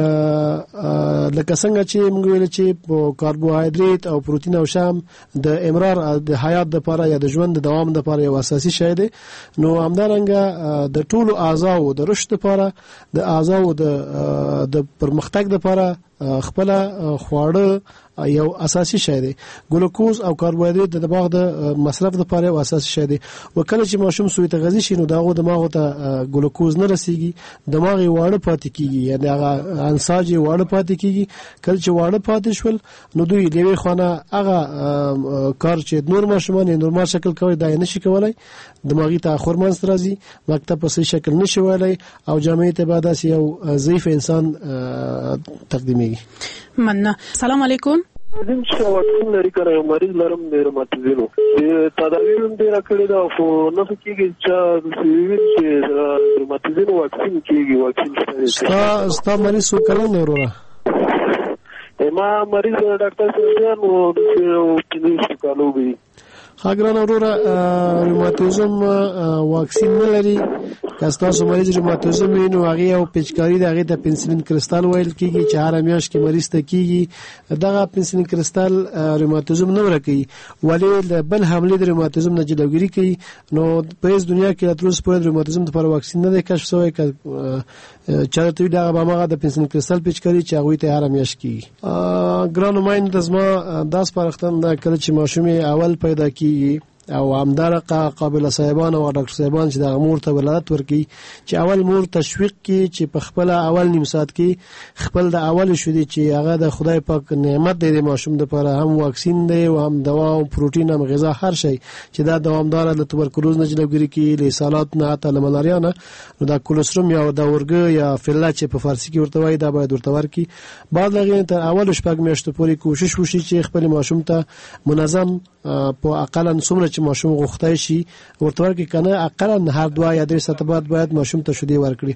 لکه څنګه چې موږ ویل چې په کاربوهایډریټ او پروتین او شحم د امرار د حیات د لپاره یا د ژوند د دوام د لپاره یو اساسي شی دی. نو همدارنګه د ټولو اعضاو د رشد لپاره، د اعضاو د پرمختګ لپاره خپل خواړه یو اساسي شی دی. ګلوکوز او کاربوهایډریټ د دماغ د مصرف لپاره یو اساسي شی دی. وکړه چې ماشوم سوء تغذیه شي نو داغه دماغ ته ګلوکوز نه رسیږي، دماغ یې واړه پاتې کیږي، یعنی هغه انساج یې واړه پاتې کیږي. کله چې واړه پاتې شول نو دوی لوي خانه هغه کار چې نور ماشومان نورمال شکل کوي دا نه شي کولای، دماغي تاخر منځ راځي، مکتب په صحیح شکل نشي ویلای او جامعه ته بعد اس یو ضعیف انسان تقدیمي. مننه. سلام علیکم. زم چې واکسین لري کړی یو مریض لرم د روماتیزمو تداوی هم ډېره کړې ده خو نه څه کېږي چې روماتیزمو واکسین کېږي. واکسین ستا مریض څو کلن دی وروره؟ ما مریض ډاکټر صاحب نو 15 کالو وي. ګران وروره روماتیزم واکسین نه لري. که تاسو مریض روماتیزم وي نو هغه او پیچکاری د هغه ته پنسلین کریستال ویل کیږي چې هر میاشت کې مریض ته کیږي. دغه پنسلین کریستال روماتیزم نه ورکوي ولی بل حمله د روماتیزم نه جلوګیری کوي. نو په دنیا کې تر اوسه پورې روماتیزم لپاره واکسین نه دی کشف شوی. چارته دغه بامغه د پنسلین کریستال پیچکاری چې هغه ته هر میاشت کیږي. ګران ماین د زما داس پرختن د کله چې ماشومې اول پیدا کیږي او همدارقه قابل صاحبان او ډاکټر صاحبان چې د مور ته ولادت ورکي چې اول مور تشویق کی چې په خپل اول نیم ساعت کې خپل د اول شودي چې هغه د خدای پاک نعمت دی د ماشوم لپاره هم واکسین دی او هم دوا او پروتین هم غذا هر شی چې دا دوامدار د توبرکلوز نه جلوګیری کی له سالات نه ته ملاریا نه نو دا کولستروم یا د ورګ یا فلا چې په فارسی کې ورته وایي دا باید ورته ورکی بعد لغې ته اول شپږ میاشتې پورې کوشش وشي چې خپل ماشوم ته منظم په اقلا څومره چې ماشوم غوښتای شي ورته ورکی کنه اقلا هر 2 یا 3 ساعت بعد باید ماشوم ته شودي ورکړي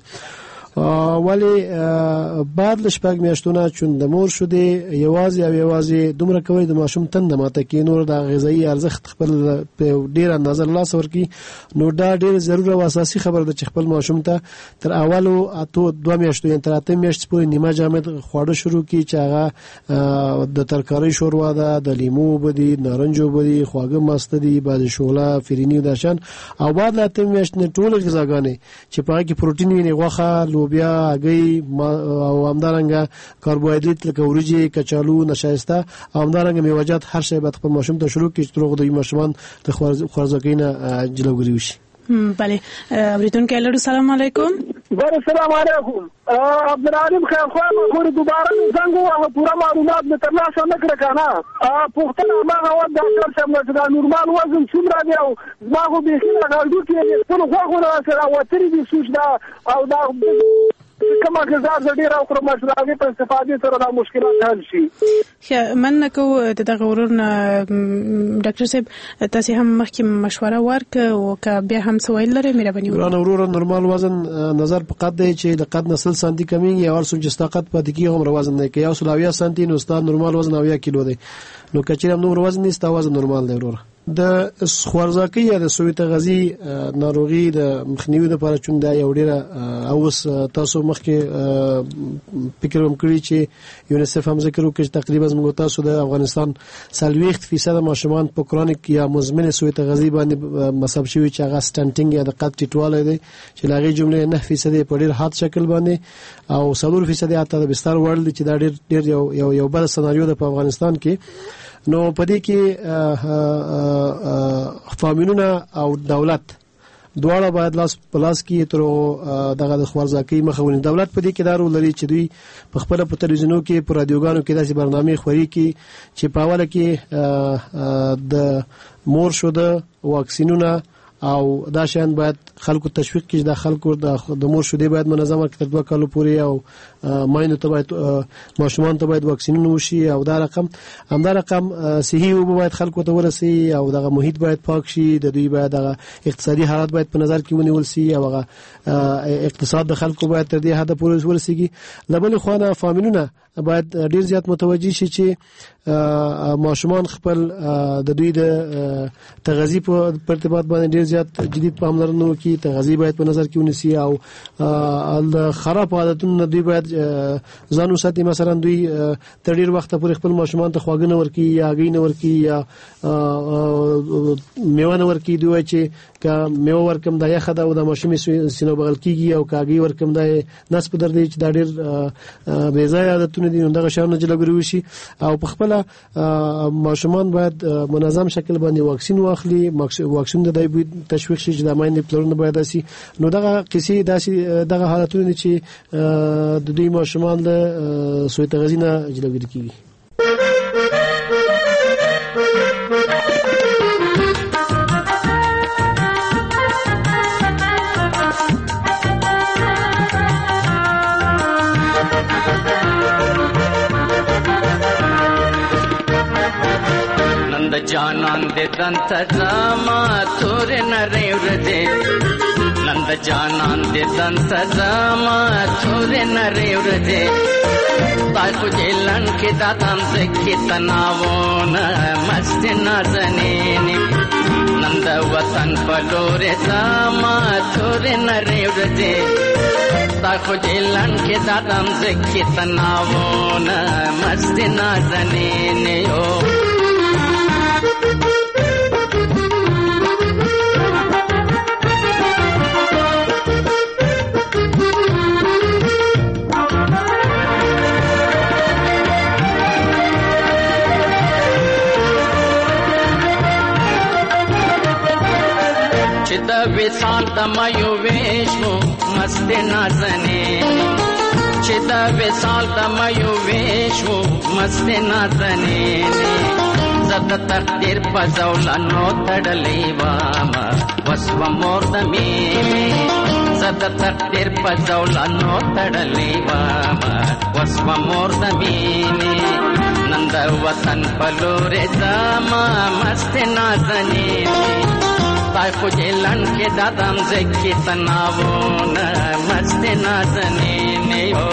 ولی بعد لشپږ میاشتونه چون د مور شودي یوازې دومره کوي د ماشوم تند ماته کې نور د غذایی ارزښت خپل په ډیر اندازه لاس ورکی نو دا ډیر ضروری او اساسي خبره ده چې خپل ماشوم ته تر اولو اته 2 میاشتو یا تر 8 میاشتې پورې نیمه جامد خواړه شروع کی چې هغه د ترکاری شوروا ده د لیمو بدی نارنجو بدی خواږه ماست دي بعد شوله فرینی داشان او بعد له 8 میاشتې ټول غذاګانې چې په کې پروتین وي غوښه بیا هګۍ او همدارنګه کاربوهایډریټ لکه وریجې کچالو نشایسته او همدارنګه میوه‌جات هر شی باید خپل ماشوم ته شروع کړي چې ترغه د ماشومان د خوارزګۍ نه جلوګیری وشي بله اوریدونکو الو سلام علیکم بله سلام علیکم عبدالعلیم خیر خو ما دوباره زنګ وه پوره معلومات مې ترلاسه نه کړه کنه پوښتنه ما غواړم ډاکټر صاحب چې دا نورمال وزن څومره دی او ما خو بیخي راغلو کې خپل غوږونه سره وتري دي سوچ دا او دا کومه غذا ډیر او خورم چې راغی په استفادې سره دا مشکلات حل شي من کو دغه ورونه ډاکټر صاحب تاسو هم مخکې مشوره ورک او که بیا هم سوال لري مهرباني وکړئ ورور نورمال وزن نظر په قد دی چې د قد نسل سانتي کمیږي او سوچ استقامت په دقیقه هم وزن نه کوي او 100 سانتي نو ستاسو نورمال وزن 90 کیلو دی نو کچې هم نور وزن نشته وزن نورمال دی ورور د خوارزاکۍ یا د سوی تغذی ناروغي د مخنیوي لپاره چون دا یو ډیره اوس تاسو مخکې فکر هم کړی چې یونیسف هم ذکر وکړي تقریبا موږ تاسو د افغانستان 40% ماشومان په کرونیک یا مزمن سوی تغذی باندې مصاب شوی چې هغه سټنټینګ یا د قد ټیټوالی دی چې لاغي جمله 9% په ډیر حاد شکل باندې او 4% حتی د بستر وړل چې دا ډیر یو بل سناریو د افغانستان کې نو پدې کې فامینونه او دولت دواړه باید لاس پلاس کې تر دغه د خوارزاکۍ مخاوني دولت پدې کې دارو لري چې دوی په خپل په تلویزیونو کې په رادیوګانو کې داسې برنامه خوري کې چې په اوله کې د مور شوده واکسینونه او دا شان باید خلکو تشویق کړي د خلکو د مور شوده باید منظمه کړي 2 کال پورې او ماینو ته باید ماشومان ته باید واکسینونه وشي او دا رقم صحي او باید خلکو ته ورسي او دغه محیط باید پاک شي د دوی باید دغه اقتصادي حالت باید په نظر کې ونیول شي او هغه اقتصاد د خلکو باید تر دې حد پورې ورسیږي لبل خوانه فامینونه باید ډیر زیات متوجي شي چې ماشومان خپل د دوی د تغذیه په ارتباط باندې ډیر زیات جدي پاملرنه وکړي تغذیه باید په نظر کې ونیسي او د خراب عادتونو دوی باید ځان وساتي مثلا دوی تر ډیر وخت پورې خپل ماشومان ته خواږه نه ورکړي یا هګۍ نه ورکړي یا میوه نه ورکړي دوی چې که میوه ورکم دا یخه ده او د ماشومې سینو بغل کیږي او کاږي ورکم دا نس په درد چې دا ډیر بې ځای عادتونه دي نو دغه شاونه جلګري وشي او په خپل ماشومان باید منظم شکل باندې واکسین واخلي واکسین د دای تشویق شي چې د ماینډ پلان باید اسي نو دغه کیسې دغه حالتونه چې د دوی ماشومان له سوی تغذیه نه جلګري کیږي جانان دے دنت زما تور نری ورده نند جانان دے دنت زما تور نری ورده تاسو جلن کې داتم زکی تناوون مست نازنین نند وطن پلور زما تور نری ورده تاسو جلن کې داتم زکی تناوون مست نازنین یو وصال د مایو ویشو مست نازنین چې د وصال د مایو ویشو مست نازنین زد تقدیر په زولانو تړلې وام وسو مور د مینې زد تقدیر په زولانو تړلې وام وسو مور د مینې نند وطن په لور زما مست نازنین تای خو جلن کې دادم زکی تناوونه مست نازنین یو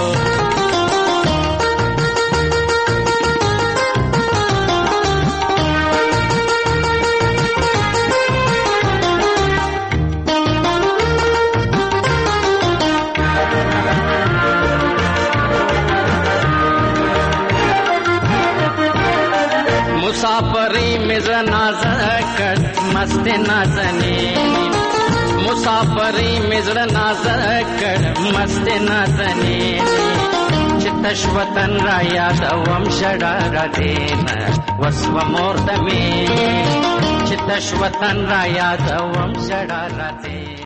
مسافری مزر نازکر مست نازنین مسافری مزر نازکر مست نازنین چتش وطن را یادوم شړا را دین وسو مور د مینې چتش وطن را یادوم شړا را دین